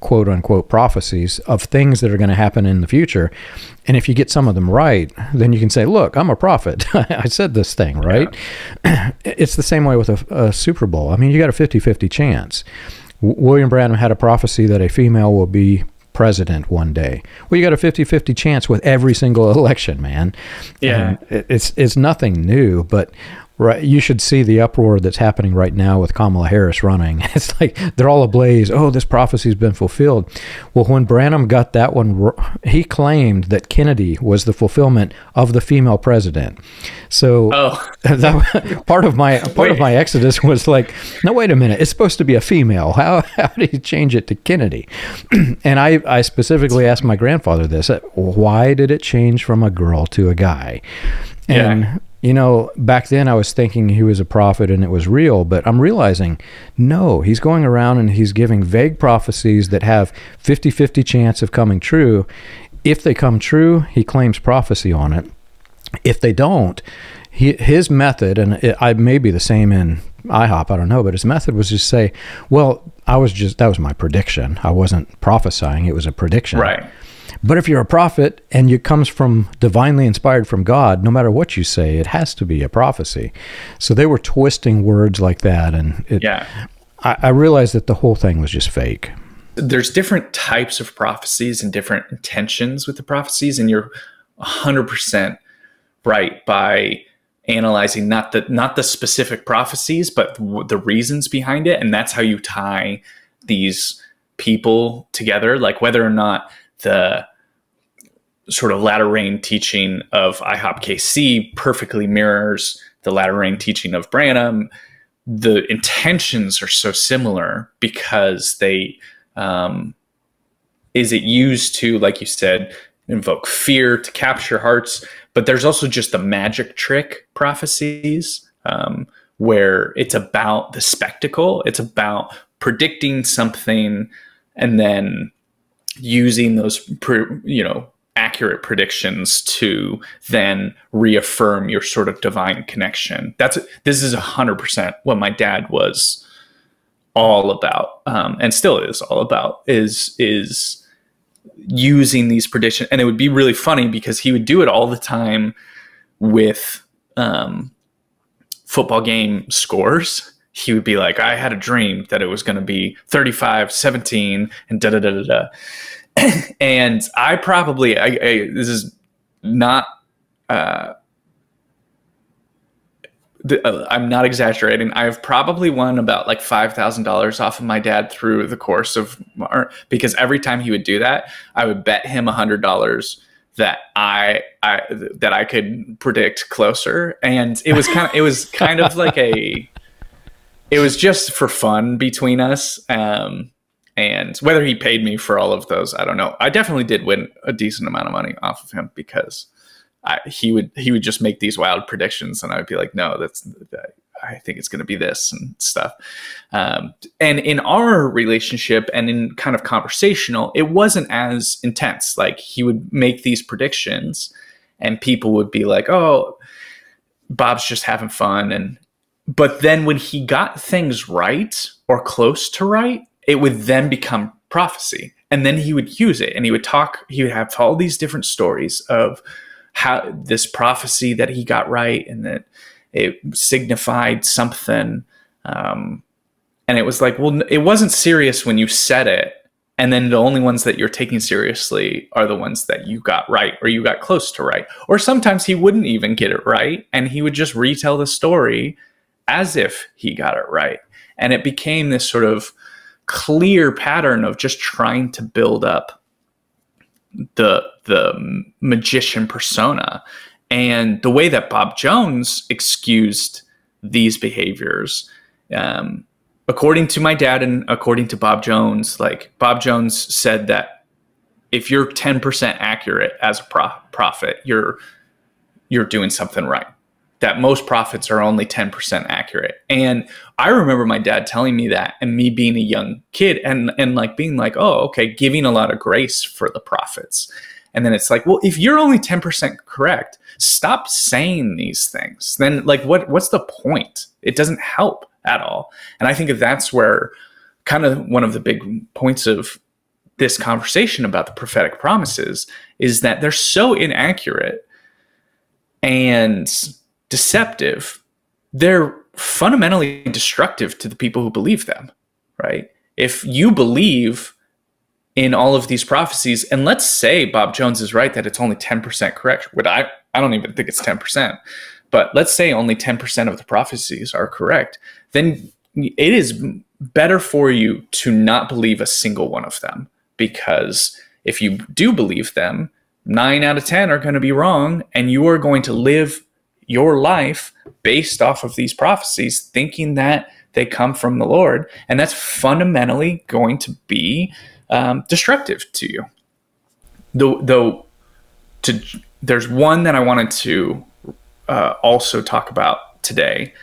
quote unquote prophecies of things that are going to happen in the future. And if you get some of them right, then you can say, look, I'm a prophet. I said this thing, right? Yeah. It's the same way with a Super Bowl. I mean, you got a 50-50 chance. William Branham had a prophecy that a female will be president one day. Well, you got a 50-50 chance with every single election, man. Yeah. And it's nothing new, but right, you should see the uproar that's happening right now with Kamala Harris running. It's like they're all ablaze. Oh, this prophecy's been fulfilled. Well, when Branham got that one, he claimed that Kennedy was the fulfillment of the female president. So that, part of my exodus was like, no, wait a minute, it's supposed to be a female. How did he change it to Kennedy? And I specifically asked my grandfather this: why did it change from a girl to a guy? And you know, back then I was thinking he was a prophet and it was real, but I'm realizing, no, he's going around and he's giving vague prophecies that have 50-50 chance of coming true. If they come true, he claims prophecy on it. If they don't, his method, and I may be the same in IHOP, I don't know, but his method was just say, well, that was my prediction. I wasn't prophesying, it was a prediction. Right. But if you're a prophet and it comes from divinely inspired from God, no matter what you say, it has to be a prophecy. So they were twisting words like that. And I realized that the whole thing was just fake. There's different types of prophecies and different intentions with the prophecies. And you're 100% right by analyzing not the specific prophecies, but the reasons behind it. And that's how you tie these people together, like whether or not the sort of latter rain teaching of IHOP KC perfectly mirrors the latter rain teaching of Branham. The intentions are so similar because they, is it used to, like you said, invoke fear to capture hearts, but there's also just the magic trick prophecies, where it's about the spectacle. It's about predicting something and then using those, accurate predictions to then reaffirm your sort of divine connection. This is 100% what my dad was all about, and still is all about, is using these predictions. And it would be really funny because he would do it all the time with football game scores. He would be like, I had a dream that it was going to be 35-17 and da-da-da-da-da. And I probably, this is not, I'm not exaggerating. I've probably won about like $5,000 off of my dad through the course of, because every time he would do that, I would bet him $100 that I could predict closer. And it was kind of like it was just for fun between us. And whether he paid me for all of those, I don't know. I definitely did win a decent amount of money off of him because he would just make these wild predictions, and I would be like, no, I think it's going to be this and stuff. And in our relationship and in kind of conversational, it wasn't as intense. Like he would make these predictions, and people would be like, oh, Bob's just having fun. But then when he got things right or close to right, it would then become prophecy. And then he would use it, and he would have all these different stories of how this prophecy that he got right and that it signified something. And it was like, well, it wasn't serious when you said it. And then the only ones that you're taking seriously are the ones that you got right or you got close to right. Or sometimes he wouldn't even get it right, and he would just retell the story as if he got it right. And it became this sort of clear pattern of just trying to build up the magician persona. And the way that Bob Jones excused these behaviors, according to my dad and according to Bob Jones, like Bob Jones said that if you're 10% accurate as a prophet, you're doing something right. That most prophets are only 10% accurate. And I remember my dad telling me that, and me being a young kid and like being like, oh, okay, giving a lot of grace for the prophets. And then it's like, well, if you're only 10% correct, stop saying these things. Then like, what's the point? It doesn't help at all. And I think that's where kind of one of the big points of this conversation about the prophetic promises is that they're so inaccurate and deceptive. They're fundamentally destructive to the people who believe them, right? If you believe in all of these prophecies, and let's say Bob Jones is right that it's only 10% correct, but I don't even think it's 10%, but let's say only 10% of the prophecies are correct, then it is better for you to not believe a single one of them, because if you do believe them, 9 out of 10 are going to be wrong, and you are going to live your life based off of these prophecies, thinking that they come from the Lord, and that's fundamentally going to be destructive to you. There's one that I wanted to also talk about today,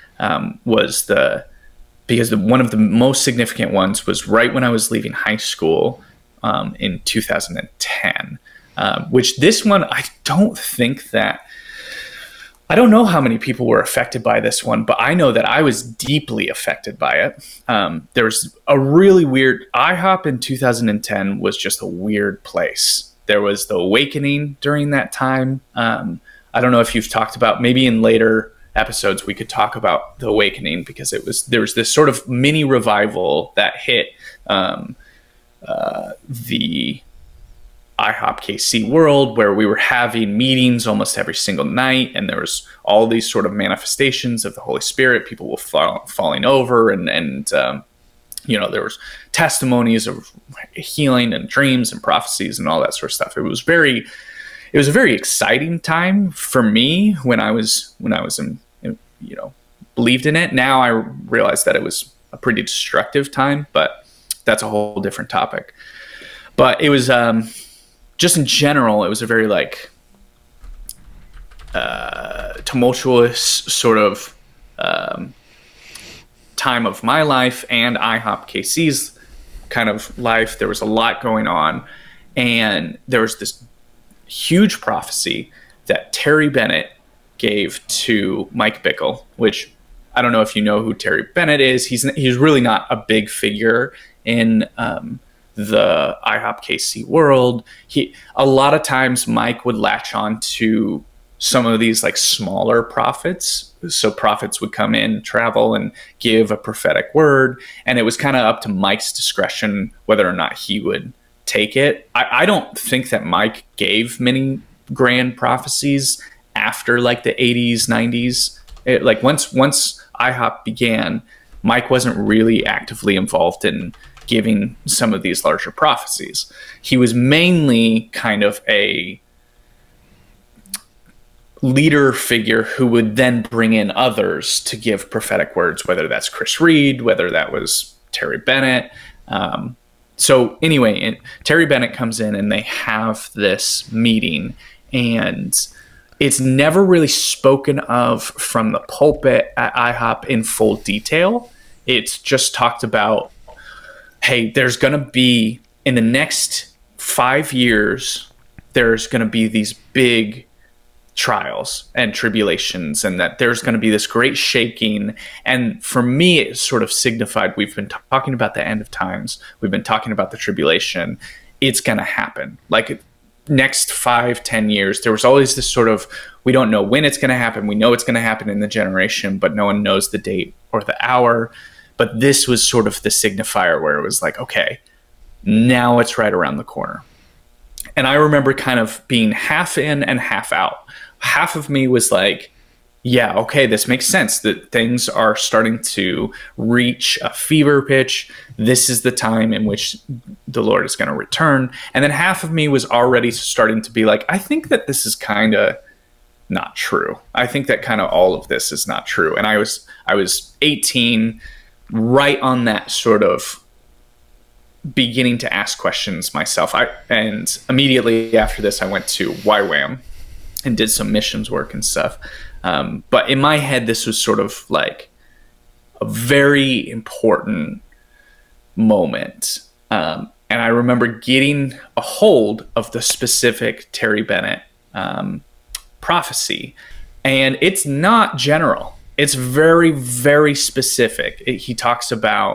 because one of the most significant ones was right when I was leaving high school in 2010, which this one, I don't know how many people were affected by this one, but I know that I was deeply affected by it. There was a really weird, IHOP in 2010 was just a weird place. There was the awakening during that time. I don't know if you've talked about, maybe in later episodes we could talk about the awakening, because there was this sort of mini revival that hit the IHOP KC world, where we were having meetings almost every single night, and there was all these sort of manifestations of the Holy Spirit. People were falling over, and there was testimonies of healing and dreams and prophecies and all that sort of stuff. It was a very exciting time for me when I was in, believed in it. Now I realize that it was a pretty destructive time, but that's a whole different topic. But it was just in general, it was a very tumultuous sort of time of my life and IHOP KC's kind of life. There was a lot going on, and there was this huge prophecy that Terry Bennett gave to Mike Bickle, which I don't know if you know who Terry Bennett is. He's really not a big figure in the IHOP KC world. A lot of times Mike would latch on to some of these smaller prophets. So prophets would come in, travel, and give a prophetic word, and it was kind of up to Mike's discretion whether or not he would take it. I don't think that Mike gave many grand prophecies after the 80s, 90s. Once IHOP began, Mike wasn't really actively involved in giving some of these larger prophecies. He was mainly kind of a leader figure who would then bring in others to give prophetic words, whether that's Chris Reed, whether that was Terry Bennett. So anyway, Terry Bennett comes in and they have this meeting, and it's never really spoken of from the pulpit at IHOP in full detail. It's just talked about, hey, there's going to be, in the next 5 years, there's going to be these big trials and tribulations, and that there's going to be this great shaking. And for me, it sort of signified, we've been talking about the end of times. We've been talking about the tribulation. It's going to happen. Next 5-10 years, there was always this sort of, we don't know when it's going to happen. We know it's going to happen in the generation, but no one knows the date or the hour. But this was sort of the signifier where it was okay, now it's right around the corner. And I remember kind of being half in and half out. Half of me was yeah, okay, this makes sense that things are starting to reach a fever pitch. This is the time in which the Lord is going to return. And then half of me was already starting to be I think that this is kind of not true. I think that kind of all of this is not true. And I was 18, right on that sort of beginning to ask questions myself. And immediately after this, I went to YWAM and did some missions work and stuff. But in my head, this was sort of a very important moment. And I remember getting a hold of the specific Terry Bennett prophecy. And it's not general. It's very, very specific. He talks about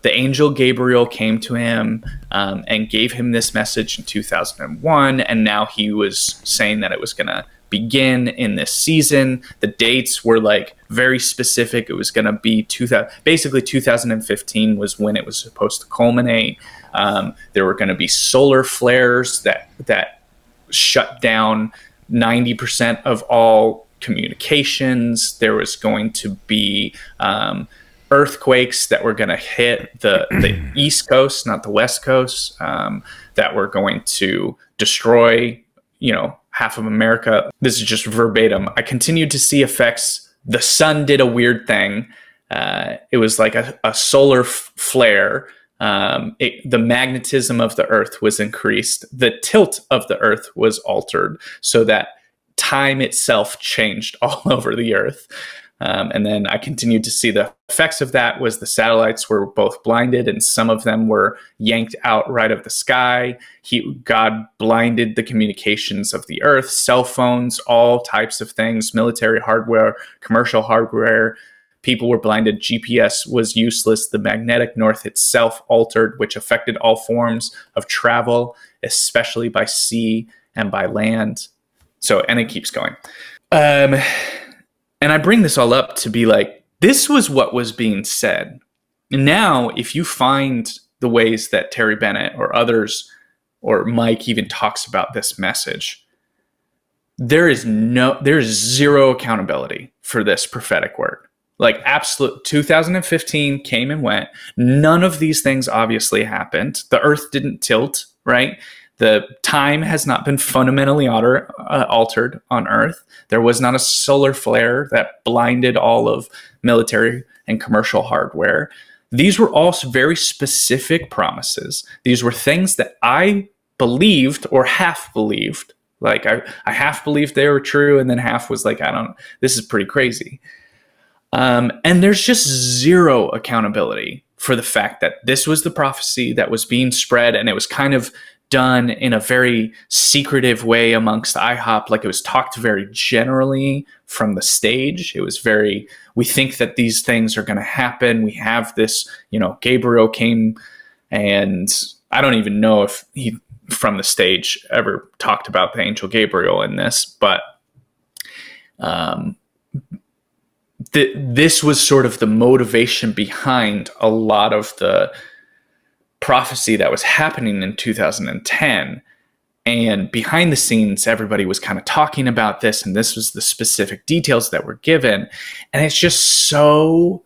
the angel Gabriel came to him and gave him this message in 2001, and now he was saying that it was going to begin in this season. The dates were like very specific. It was going to be 2015 was when it was supposed to culminate. There were going to be solar flares that shut down 90% of all communications. There was going to be earthquakes that were going to hit the East Coast, not the West Coast, that were going to destroy, half of America. This is just verbatim. I continued to see effects. The sun did a weird thing. It was like a solar flare. The magnetism of the earth was increased. The tilt of the earth was altered so that time itself changed all over the earth. And then I continued to see the effects of that was the satellites were both blinded and some of them were yanked out right of the sky. God blinded the communications of the earth, cell phones, all types of things, military hardware, commercial hardware. People were blinded. GPS was useless. The magnetic north itself altered, which affected all forms of travel, especially by sea and by land. And it keeps going. And I bring this all up to be like, this was what was being said. And now, if you find the ways that Terry Bennett or others, or Mike even talks about this message, there is zero accountability for this prophetic word. Like absolute 2015 came and went. None of these things obviously happened. The earth didn't tilt, right? The time has not been fundamentally altered on Earth. There was not a solar flare that blinded all of military and commercial hardware. These were all very specific promises. These were things that I believed or half believed. Like I half believed they were true, and then half was like, this is pretty crazy. And there's just zero accountability for the fact that this was the prophecy that was being spread, and it was kind of done in a very secretive way amongst IHOP. Like it was talked very generally from the stage. It was we think that these things are going to happen. We have this, Gabriel came, and I don't even know if he from the stage ever talked about the angel Gabriel in this, but this was sort of the motivation behind a lot of the prophecy that was happening in 2010. And behind the scenes, everybody was kind of talking about this, and this was the specific details that were given. And it's just so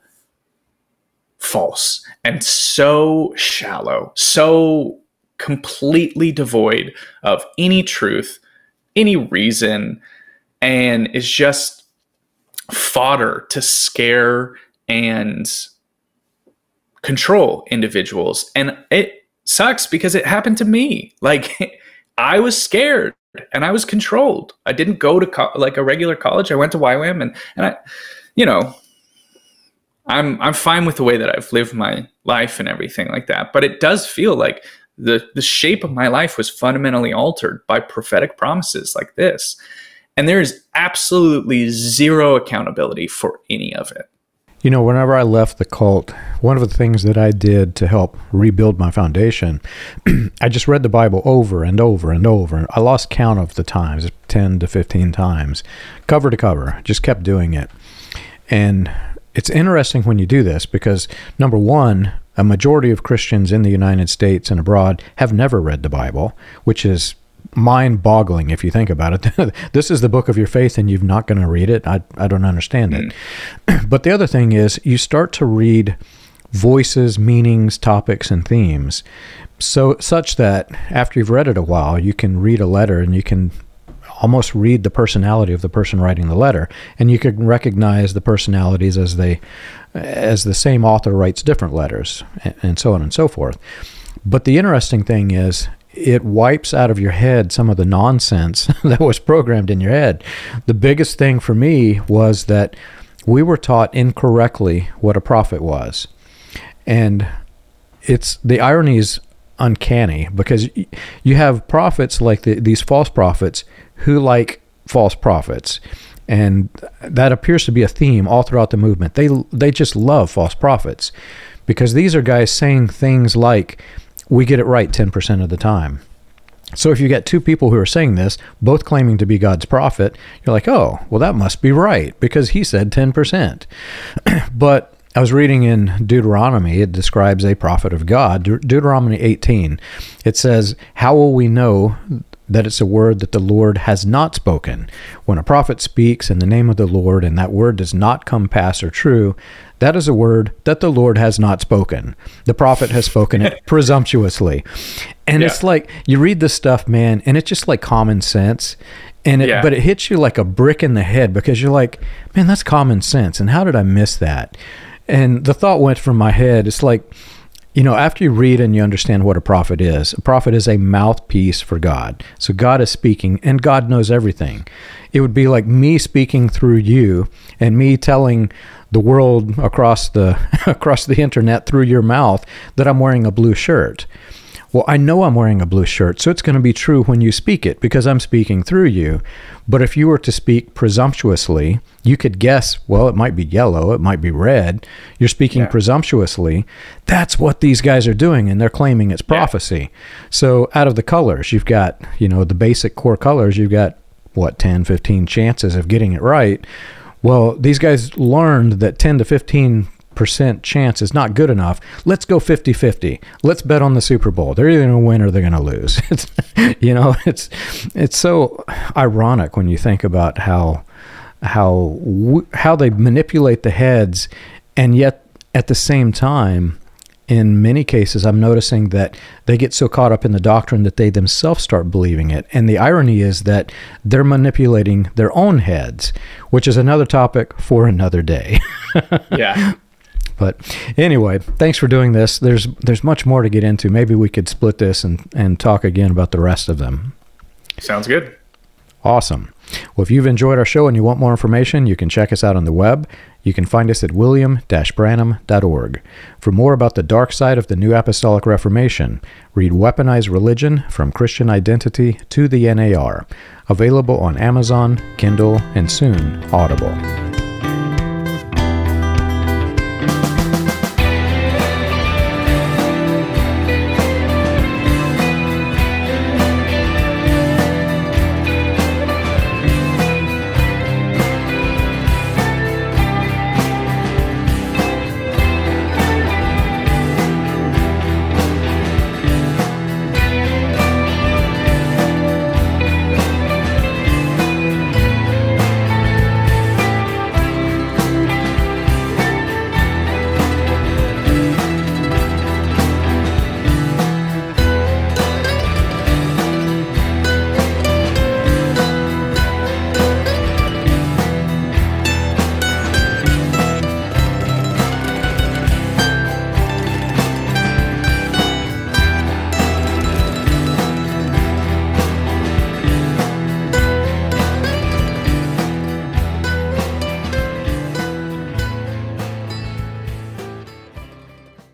false and so shallow, so completely devoid of any truth, any reason, and is just fodder to scare and control individuals. And it sucks because it happened to me. Like I was scared and I was controlled. I didn't go to like a regular college. I went to YWAM, and I, I'm fine with the way that I've lived my life and everything like that. But it does feel like the shape of my life was fundamentally altered by prophetic promises like this. And there is absolutely zero accountability for any of it. Whenever I left the cult, one of the things that I did to help rebuild my foundation, I just read the Bible over and over and over. I lost count of the times, 10 to 15 times, cover to cover, just kept doing it. And it's interesting when you do this because, number one, a majority of Christians in the United States and abroad have never read the Bible, which is mind-boggling if you think about it. This is the book of your faith and you're not going to read it. I don't understand it. But the other thing is you start to read voices, meanings, topics, and themes, such that after you've read it a while, you can read a letter and you can almost read the personality of the person writing the letter, and you can recognize the personalities as the same author writes different letters, and so on and so forth. But the interesting thing is, it wipes out of your head some of the nonsense that was programmed in your head. The biggest thing for me was that we were taught incorrectly what a prophet was. And the irony is uncanny because you have prophets like these false prophets who like false prophets. And that appears to be a theme all throughout the movement. They just love false prophets because these are guys saying things like, we get it right 10% of the time. So if you get two people who are saying this, both claiming to be God's prophet, you're like, oh, well, that must be right because he said 10%. But I was reading in Deuteronomy, it describes a prophet of God, Deuteronomy 18. It says, how will we know that it's a word that the Lord has not spoken? When a prophet speaks in the name of the Lord and that word does not come pass or true, that is a word that the Lord has not spoken. The prophet has spoken it presumptuously. And it's like, you read this stuff, man, and it's just like common sense. And but it hits you like a brick in the head because you're like, man, that's common sense. And how did I miss that? And the thought went from my head, it's like, you know, after you read and you understand what a prophet is a mouthpiece for God. So God is speaking, and God knows everything. It would be like me speaking through you and me telling the world across the internet through your mouth that I'm wearing a blue shirt. Well, I know I'm wearing a blue shirt, so it's going to be true when you speak it because I'm speaking through you. But if you were to speak presumptuously, you could guess, well, it might be yellow, it might be red. You're speaking presumptuously. That's what these guys are doing, and they're claiming it's prophecy. So out of the colors, you've got, you know, the basic core colors, you've got, 10, 15 chances of getting it right. Well, these guys learned that 10 to 15% chance is not good enough. Let's go 50-50. Let's bet on the Super Bowl. They're either going to win or they're going to lose. It's, you know, it's so ironic when you think about how they manipulate the heads, and yet at the same time, in many cases, I'm noticing that they get so caught up in the doctrine that they themselves start believing it. And the irony is that they're manipulating their own heads, which is another topic for another day. Yeah. But anyway, thanks for doing this. There's much more to get into. Maybe we could split this and talk again about the rest of them. Sounds good. Awesome. Well, if you've enjoyed our show and you want more information, you can check us out on the web. You can find us at william-branham.org. For more about the dark side of the New Apostolic Reformation, read Weaponized Religion, From Christian Identity to the NAR. Available on Amazon, Kindle, and soon Audible.